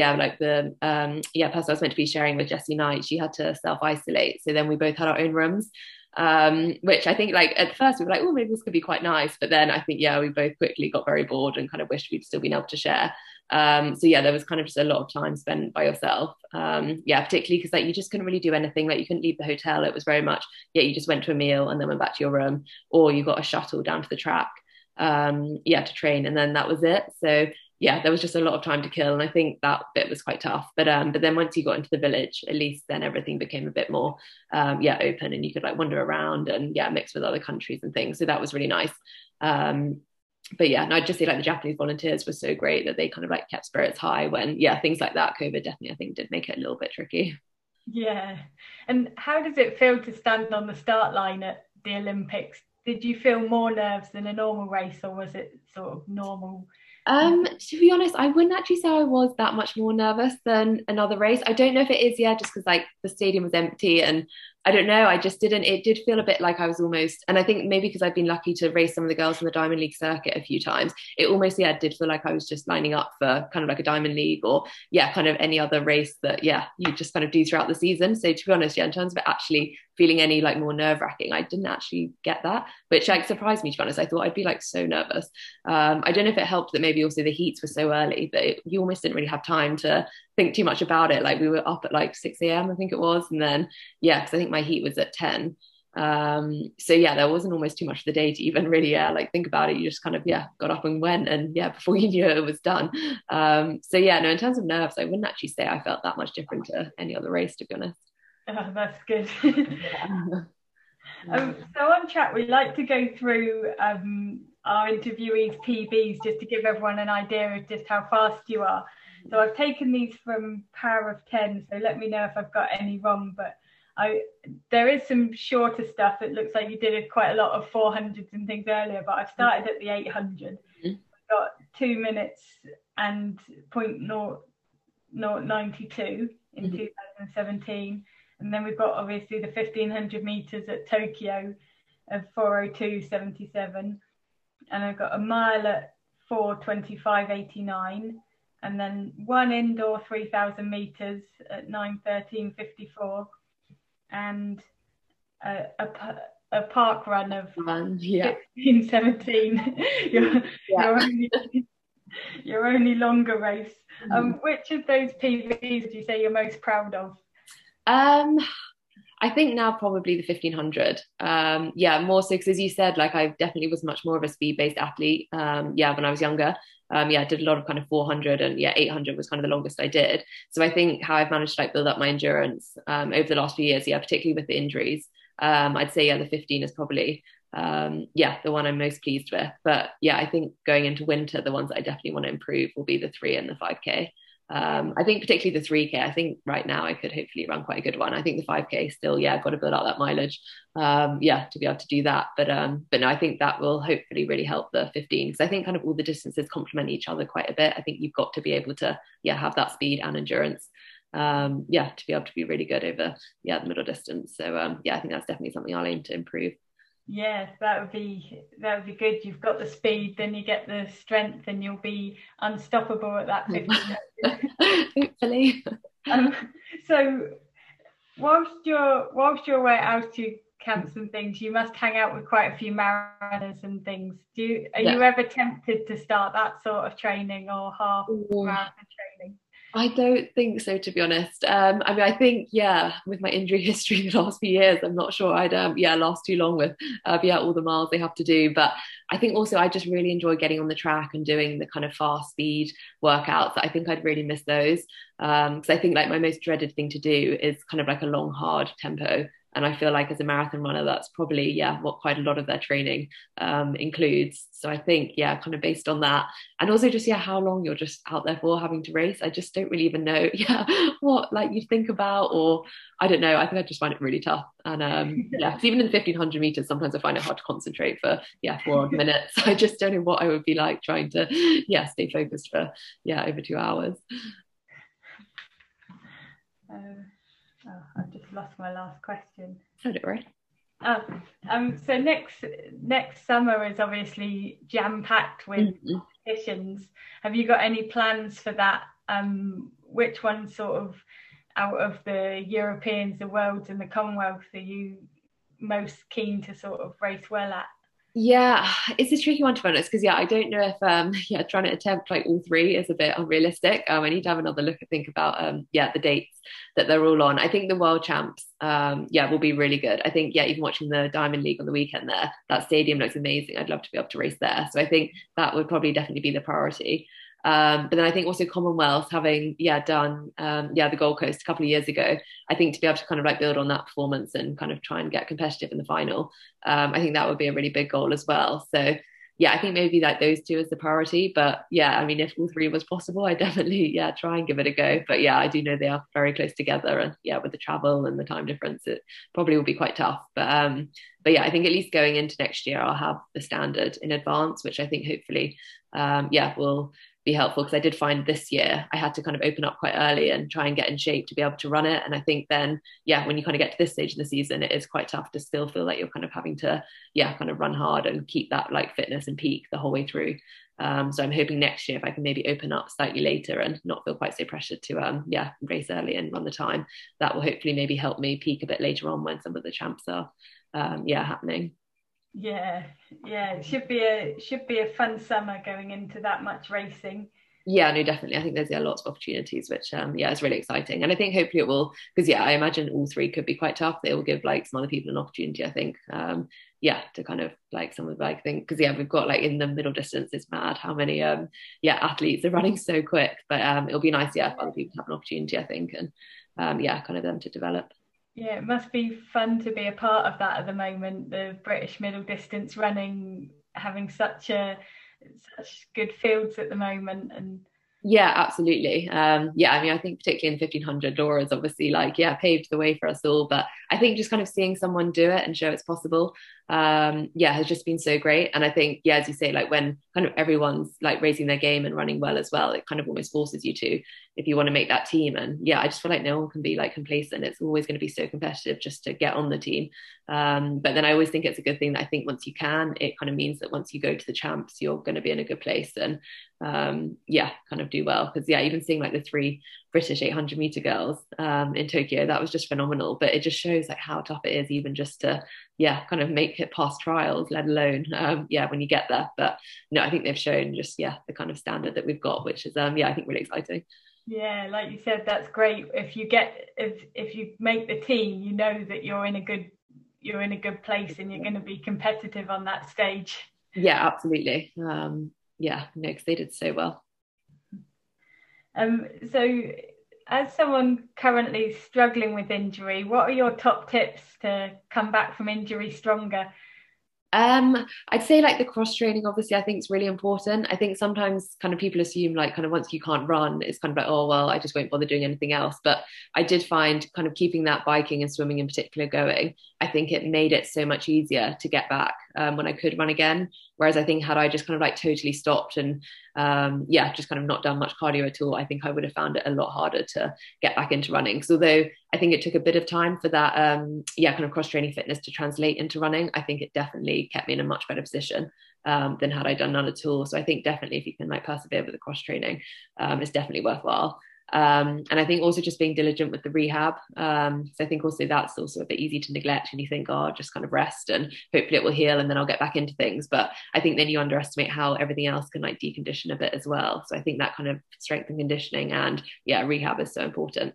the person I was meant to be sharing with, Jessie Knight, she had to self-isolate, so then we both had our own rooms, which I think at first we were oh, maybe this could be quite nice, but then I think we both quickly got very bored and kind of wished we'd still been able to share. So there was kind of just a lot of time spent by yourself, particularly because you just couldn't really do anything. You couldn't leave the hotel. It was very much you just went to a meal and then went back to your room, or you got a shuttle down to the track to train, and then that was it. So there was just a lot of time to kill, and I think that bit was quite tough. But then once you got into the village, at least then everything became a bit more open, and you could wander around and mix with other countries and things. So that was really nice. But and I'd just say the Japanese volunteers were so great that they kind of kept spirits high when things like that, COVID definitely I think did make it a little bit tricky. Yeah. And how does it feel to stand on the start line at the Olympics? Did you feel more nerves than a normal race, or was it sort of normal? To be honest, I wouldn't actually say I was that much more nervous than another race. I don't know if it is, just because the stadium was empty, and I don't know, it did feel a bit like I was almost, and I think maybe because I've been lucky to race some of the girls in the Diamond League circuit a few times, it almost did feel like I was just lining up for kind of a Diamond League, or kind of any other race that you just kind of do throughout the season. So to be honest, in terms of it actually feeling any more nerve-wracking, I didn't actually get that, which surprised me, to be honest. I thought I'd be so nervous. I don't know if it helped that maybe also the heats were so early that you almost didn't really have time to think too much about it. We were up at 6 a.m. I think it was, and then because I think my heat was at 10. So there wasn't almost too much of the day to even really think about it. You just kind of got up and went, and before you knew it, it was done. So no, in terms of nerves, I wouldn't actually say I felt that much different to any other race, to be honest. Oh, that's good. So on chat, we like to go through our interviewees' PBs just to give everyone an idea of just how fast you are. So I've taken these from Power of 10, so let me know if I've got any wrong, but there is some shorter stuff. It looks like you did quite a lot of 400s and things earlier, but I've started at the 800. I've got 2 minutes and .092 in 2017. And then we've got obviously the 1500 meters at Tokyo of 4:02.77, and I've got a mile at 4:25.89, and then one indoor 3000 meters at 9:13.54, and a park run of 16:17. your only longer race. Which of those PBs would you say you're most proud of? I think now probably the 1500. More so because, as you said, like I definitely was much more of a speed-based athlete. When I was younger. I did a lot of kind of 400, and 800 was kind of the longest I did. So I think how I've managed to like build up my endurance over the last few years, particularly with the injuries, I'd say the 15 is probably the one I'm most pleased with. But I think going into winter, the ones that I definitely want to improve will be the 3 and the 5K. I think particularly the 3K, I think right now I could hopefully run quite a good one. I think the 5K still, got to build out that mileage, to be able to do that. But no, I think that will hopefully really help the 15, because I think kind of all the distances complement each other quite a bit. I think you've got to be able to, have that speed and endurance, to be able to be really good over, the middle distance. So, I think that's definitely something I'll aim to improve. Yes, that would be good. You've got the speed, then you get the strength, and you'll be unstoppable at that 15. Hopefully. So, whilst you're away at altitude camps and things, you must hang out with quite a few marathoners and things. Are you ever tempted to start that sort of training or half marathon training? I don't think so, to be honest. I think, with my injury history the last few years, I'm not sure I'd, last too long with, all the miles they have to do. But I think also I just really enjoy getting on the track and doing the kind of fast speed workouts. I think I'd really miss those. Because I think like my most dreaded thing to do is kind of like a long, hard tempo. And I feel like as a marathon runner, that's probably, what quite a lot of their training includes. So I think, kind of based on that. And also just, how long you're just out there for having to race. I just don't really even know, what like you think about, or I don't know. I think I just find it really tough. And even in the 1500 meters, sometimes I find it hard to concentrate for, 4 minutes. I just don't know what I would be like trying to, stay focused for, over 2 hours. I've just lost my last question. Oh, don't worry. So next summer is obviously jam-packed with competitions. Have you got any plans for that? Which one sort of out of the Europeans, the Worlds and the Commonwealth are you most keen to sort of race well at? It's a tricky one, to be honest, because I don't know if trying to attempt like all 3 is a bit unrealistic. I need to have another think about the dates that they're all on. I think the World Champs will be really good. I think even watching the Diamond League on the weekend there, that stadium looks amazing. I'd love to be able to race there, so I think that would probably definitely be the priority. But then I think also Commonwealth, having done the Gold Coast a couple of years ago, I think to be able to kind of like build on that performance and kind of try and get competitive in the final, I think that would be a really big goal as well. So I think maybe like those 2 is the priority. But if all 3 was possible, I definitely try and give it a go. But I do know they are very close together, and with the travel and the time difference, it probably will be quite tough. But I think at least going into next year, I'll have the standard in advance, which I think hopefully will be helpful, because I did find this year I had to kind of open up quite early and try and get in shape to be able to run it. And I think then when you kind of get to this stage of the season, it is quite tough to still feel like you're kind of having to kind of run hard and keep that like fitness and peak the whole way through. So I'm hoping next year if I can maybe open up slightly later and not feel quite so pressured to race early and run the time, that will hopefully maybe help me peak a bit later on when some of the champs are happening. It should be a fun summer going into that much racing. No, definitely. I think there's lots of opportunities, which is really exciting. And I think hopefully it will, because I imagine all 3 could be quite tough. They will give like some other people an opportunity, I think, to kind of like some of the like thing, because we've got like in the middle distance, it's mad how many athletes are running so quick. But it'll be nice for other people to have an opportunity, I think, and kind of them to develop. It must be fun to be a part of that at the moment, the British middle distance running, having such good fields at the moment. And absolutely. I think particularly in 1500, Laura's obviously like paved the way for us all, but I think just kind of seeing someone do it and show it's possible has just been so great. And I think as you say, like when kind of everyone's like raising their game and running well as well, it kind of almost forces you to if you want to make that team. And yeah, I just feel like no one can be like complacent. It's always going to be so competitive just to get on the team. But then I always think it's a good thing that I think once you can, it kind of means that once you go to the champs, you're going to be in a good place and yeah, kind of do well. Because yeah, even seeing like the 3 British 800 meter girls in Tokyo, that was just phenomenal. But it just shows like how tough it is even just to yeah, kind of make it past trials, let alone yeah, when you get there. But no, I think they've shown just yeah, the kind of standard that we've got, which is yeah, I think really exciting. Yeah, like you said, that's great. If you make the team, you know that you're in a good place and you're going to be competitive on that stage. Yeah, absolutely. Yeah, no, because they did so well. So as someone currently struggling with injury, what are your top tips to come back from injury stronger? I'd say like the cross training, obviously, I think is really important. I think sometimes kind of people assume like kind of once you can't run, it's kind of like, oh, well, I just won't bother doing anything else. But I did find kind of keeping that biking and swimming in particular going, I think it made it so much easier to get back when I could run again. Whereas I think had I just kind of like totally stopped and yeah, just kind of not done much cardio at all, I think I would have found it a lot harder to get back into running. Because although I think it took a bit of time for that yeah, kind of cross training fitness to translate into running, I think it definitely kept me in a much better position than had I done none at all. So I think definitely if you can like persevere with the cross training, it's definitely worthwhile. And I think also just being diligent with the rehab. So I think also that's also a bit easy to neglect and you think, oh, I'll just kind of rest and hopefully it will heal and then I'll get back into things. But I think then you underestimate how everything else can like decondition a bit as well. So I think that kind of strength and conditioning and yeah, rehab is so important.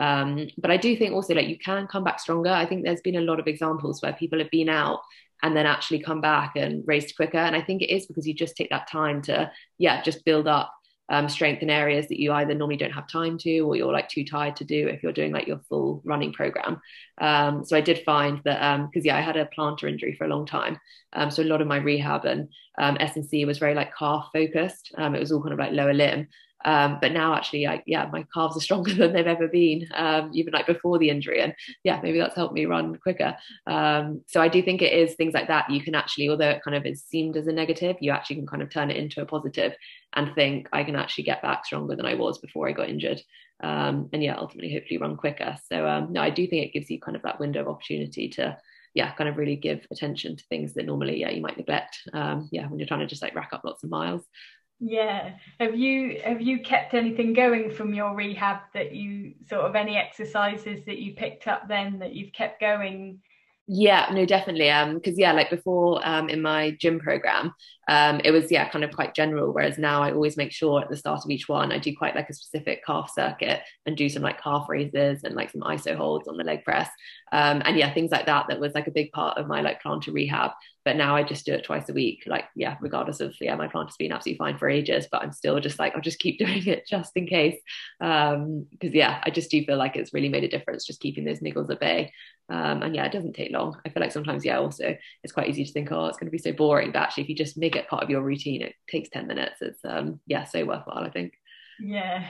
But I do think also like you can come back stronger. I think there's been a lot of examples where people have been out and then actually come back and raced quicker. And I think it is because you just take that time to, yeah, just build up strength in areas that you either normally don't have time to or you're like too tired to do if you're doing like your full running program. So I did find that because yeah, I had a plantar injury for a long time, so a lot of my rehab and S&C was very like calf focused. It was all kind of like lower limb. But now actually yeah, my calves are stronger than they've ever been, even like before the injury, and yeah, maybe that's helped me run quicker. So I do think it is things like that you can actually, although it kind of is seemed as a negative, you actually can kind of turn it into a positive and think I can actually get back stronger than I was before I got injured, and yeah, ultimately hopefully run quicker. So no, I do think it gives you kind of that window of opportunity to yeah, kind of really give attention to things that normally yeah you might neglect yeah, when you're trying to just like rack up lots of miles. Yeah. Have you kept anything going from your rehab that you sort of any exercises that you picked up then that you've kept going? Yeah, no, definitely. Because yeah, like before in my gym program, it was yeah, kind of quite general. Whereas now I always make sure at the start of each one, I do quite like a specific calf circuit and do some like calf raises and like some iso holds on the leg press. And yeah, things like that. That was like a big part of my like plantar rehab. But now I just do it twice a week. Like yeah, regardless of yeah, my plantar's been absolutely fine for ages, but I'm still just like I'll just keep doing it just in case. Because yeah, I just do feel like it's really made a difference just keeping those niggles at bay. And yeah, it doesn't take long. I feel like sometimes yeah, also it's quite easy to think, oh, it's going to be so boring, but actually if you just make it part of your routine, it takes 10 minutes. It's yeah, so worthwhile, I think. Yeah.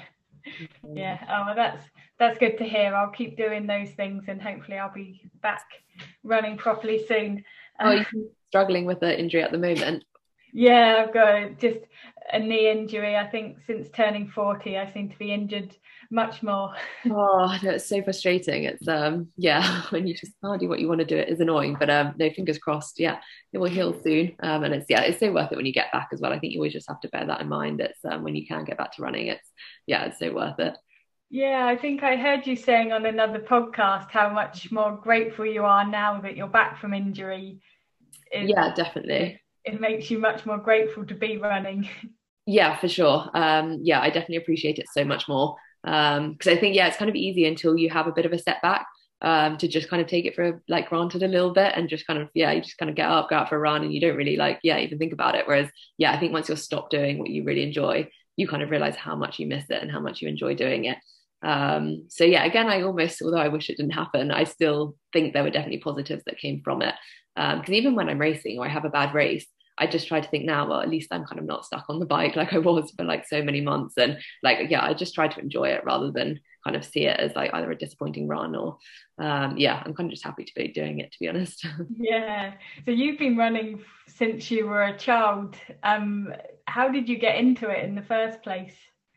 Oh, well, that's good to hear. I'll keep doing those things and hopefully I'll be back running properly soon. Oh, you're struggling with the injury at the moment? Yeah, I've got just a knee injury. I think since turning 40 I seem to be injured much more. Oh no, it's so frustrating. It's yeah, when you just can't do what you want to do, it is annoying, but no, fingers crossed, yeah, it will heal soon. And it's yeah, it's so worth it when you get back as well. I think you always just have to bear that in mind. It's when you can get back to running, it's yeah, it's so worth it. Yeah, I think I heard you saying on another podcast how much more grateful you are now that you're back from injury. Yeah, definitely. It makes you much more grateful to be running. Yeah, for sure. Yeah, I definitely appreciate it so much more. Because I think yeah, it's kind of easy until you have a bit of a setback to just kind of take it for like granted a little bit and just kind of yeah, you just kind of get up, go out for a run, and you don't really like yeah even think about it. Whereas yeah, I think once you're stopped doing what you really enjoy, you kind of realize how much you miss it and how much you enjoy doing it. So yeah, again, I almost, although I wish it didn't happen, I still think there were definitely positives that came from it. Because even when I'm racing or I have a bad race, I just try to think now, well, at least I'm kind of not stuck on the bike like I was for like so many months. And like, yeah, I just try to enjoy it rather than kind of see it as like either a disappointing run or, yeah, I'm kind of just happy to be doing it, to be honest. Yeah. So you've been running since you were a child. How did you get into it in the first place?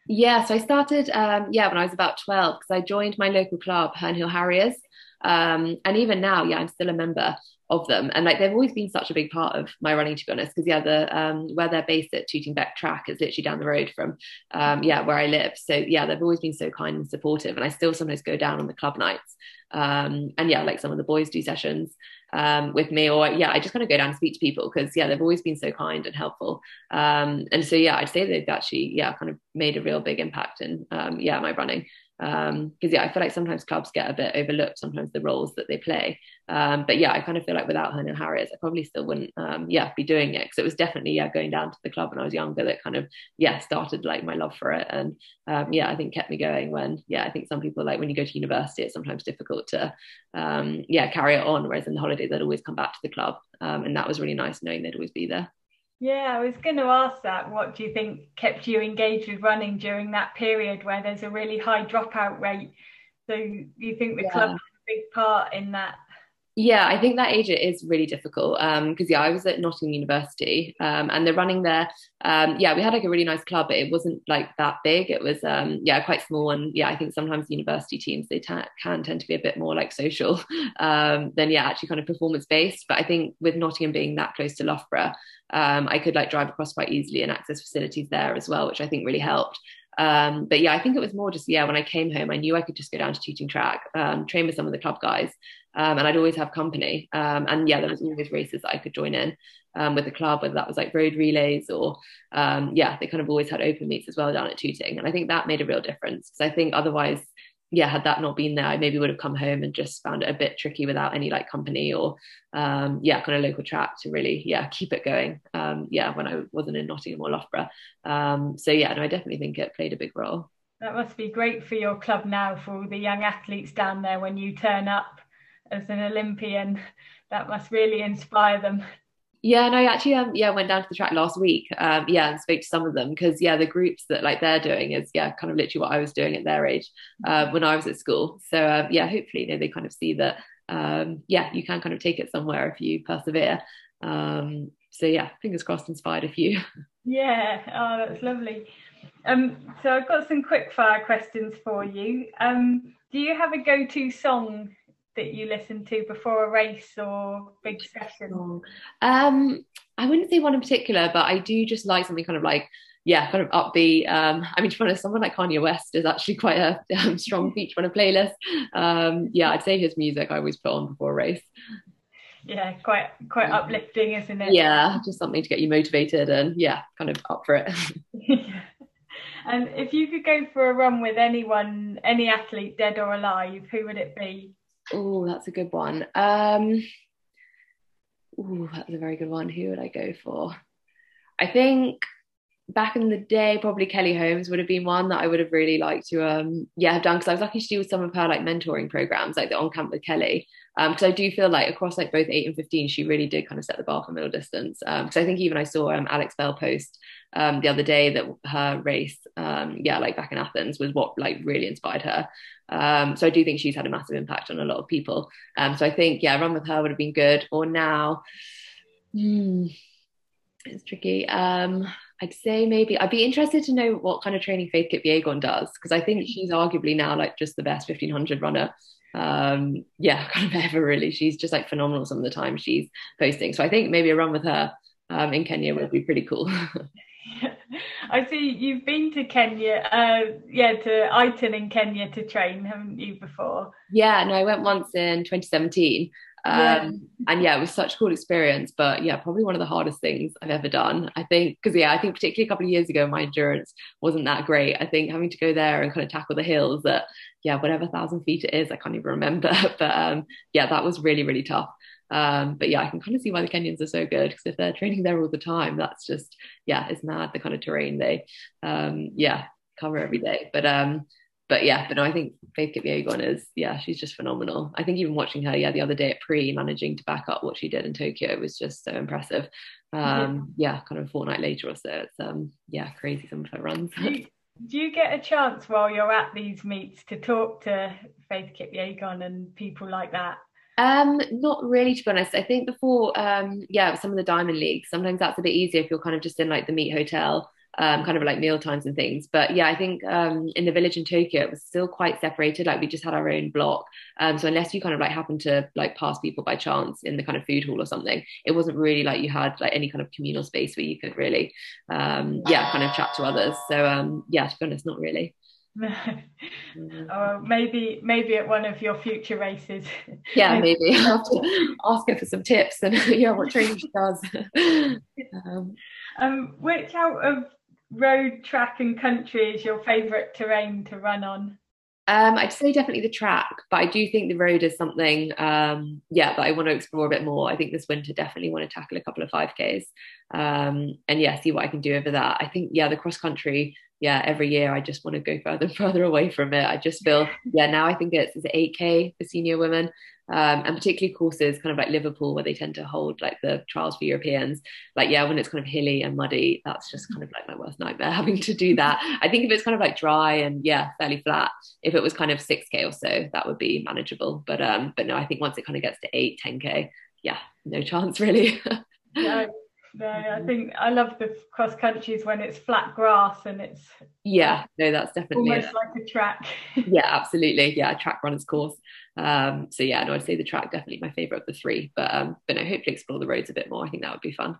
Yeah, so I started when I was about 12 because I joined my local club, Herne Hill Harriers. And even now, yeah, I'm still a member of them. And like they've always been such a big part of my running, to be honest, because yeah, the where they're based at Tooting Beck Track is literally down the road from where I live. So yeah, they've always been so kind and supportive. And I still sometimes go down on the club nights. And yeah, like some of the boys do sessions with me, or yeah, I just kind of go down and speak to people because yeah, they've always been so kind and helpful. And so yeah, I'd say they've actually kind of made a real big impact in my running. Because yeah, I feel like sometimes clubs get a bit overlooked, sometimes the roles that they play. But yeah, I kind of feel like without Herne and Harriers, I probably still wouldn't be doing it, because it was definitely going down to the club when I was younger that kind of started like my love for it. And I think kept me going when I think some people, like when you go to university, it's sometimes difficult to carry it on, whereas in the holidays they'd always come back to the club, and that was really nice knowing they'd always be there. Yeah, I was going to ask that. What do you think kept you engaged with running during that period where there's a really high dropout rate? So you think the club had a big part in that? Yeah, I think that age it is really difficult because I was at Nottingham University and the running there. We had like a really nice club, but it wasn't like that big. It was quite small, and I think sometimes university teams they can tend to be a bit more like social than actually kind of performance based. But I think with Nottingham being that close to Loughborough, I could like drive across quite easily and access facilities there as well, which I think really helped. But I think it was more just when I came home, I knew I could just go down to Tooting Track, train with some of the club guys. And I'd always have company. And there was always races that I could join in with the club, whether that was like road relays or, they kind of always had open meets as well down at Tooting. And I think that made a real difference, because I think otherwise, had that not been there, I maybe would have come home and just found it a bit tricky without any like company or, kind of local track to really, keep it going. When I wasn't in Nottingham or Loughborough. I definitely think it played a big role. That must be great for your club now, for all the young athletes down there when you turn up as an Olympian. That must really inspire them. Yeah, no, actually, went down to the track last week, and spoke to some of them, because the groups that like they're doing is kind of literally what I was doing at their age when I was at school. So hopefully they kind of see that you can kind of take it somewhere if you persevere. Fingers crossed, inspired a few. Yeah, oh, that's lovely. So I've got some quick fire questions for you. Do you have a go-to song that you listen to before a race or big session? I wouldn't say one in particular, but I do just like something kind of like kind of upbeat. I mean, to be honest, someone like Kanye West is actually quite a strong feature on a playlist. I'd say his music I always put on before a race. Yeah, quite uplifting, isn't it? Yeah, just something to get you motivated and kind of up for it. And if you could go for a run with anyone, any athlete, dead or alive, who would it be? Oh, that's a good one. That's a very good one. Who would I go for? I think back in the day, probably Kelly Holmes would have been one that I would have really liked to have done, because I was lucky to do some of her like mentoring programs, like the On Camp with Kelly. Because I do feel like across like both 8 and 15, she really did kind of set the bar for middle distance. Because I think even I saw Alex Bell post the other day that her race, like back in Athens, was what like really inspired her. So I do think she's had a massive impact on a lot of people. So I think run with her would have been good. Or now, it's tricky. I'd say maybe I'd be interested to know what kind of training Faith Kipyegon does, because I think she's arguably now like just the best 1500 runner kind of ever, really. She's just like phenomenal some of the time she's posting. So I think maybe a run with her in Kenya would be pretty cool. I see you've been to Kenya, to Iton in Kenya to train, haven't you, before? Yeah, no, I went once in 2017. And it was such a cool experience, but probably one of the hardest things I've ever done, I think, because I think particularly a couple of years ago my endurance wasn't that great. I think having to go there and kind of tackle the hills at whatever 1,000 feet it is, I can't even remember, but that was really, really tough. But I can kind of see why the Kenyans are so good, because if they're training there all the time, that's just it's mad, the kind of terrain they cover every day. But no, I think Faith Kipyegon is, she's just phenomenal. I think even watching her, the other day at Pre, managing to back up what she did in Tokyo was just so impressive. Kind of a fortnight later or so, it's crazy, some of her runs. Do you get a chance while you're at these meets to talk to Faith Kipyegon and people like that? Not really, to be honest. I think before, some of the Diamond Leagues, sometimes that's a bit easier if you're kind of just in like the meet hotel. kind of like meal times and things. But yeah, I think in the village in Tokyo, it was still quite separated. Like we just had our own block. So unless you kind of like happened to like pass people by chance in the kind of food hall or something, it wasn't really like you had like any kind of communal space where you could really, kind of chat to others. So yeah, to be honest, not really. Maybe at one of your future races. Yeah, maybe I'll have to ask her for some tips and yeah, what training she does. Which out of road, track and country is your favourite terrain to run on? I'd say definitely the track, but I do think the road is something that I want to explore a bit more. I think this winter definitely want to tackle a couple of 5Ks and yeah, see what I can do over that. I think the cross country, every year I just want to go further and further away from it. I just feel now I think it's 8K for senior women, and particularly courses kind of like Liverpool where they tend to hold like the trials for Europeans, like when it's kind of hilly and muddy, that's just kind of like my worst nightmare, having to do that. I think if it's kind of like dry and fairly flat, if it was kind of 6K or so, that would be manageable, but no, I think once it kind of gets to 8-10K, no chance really. No, I think I love the cross countries when it's flat grass and it's that's definitely almost like a track. Absolutely, a track runner's course. So I'd say the track definitely my favorite of the three, but no, hopefully explore the roads a bit more. I think that would be fun.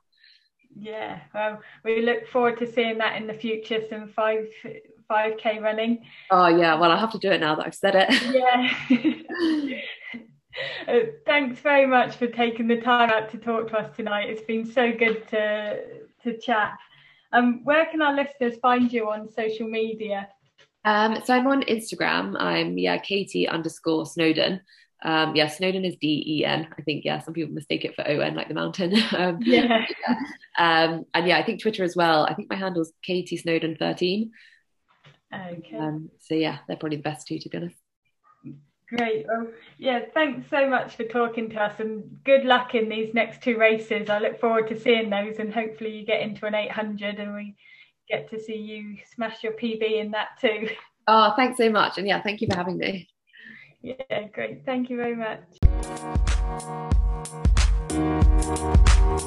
We look forward to seeing that in the future, some 5K running. Well, I'll have to do it now that I've said it. Thanks very much for taking the time out to talk to us tonight. It's been so good to chat. Where can our listeners find you on social media? So I'm on Instagram. I'm Katie_Snowdon. Snowdon is DEN. I think some people mistake it for ON, like the mountain. And I think Twitter as well. I think my handle's Katie Snowdon 13. Okay. So they're probably the best two, to be honest. Great. Well, thanks so much for talking to us and good luck in these next two races. I look forward to seeing those and hopefully you get into an 800 and we get to see you smash your PB in that too. Oh, thanks so much. And thank you for having me. Great. Thank you very much.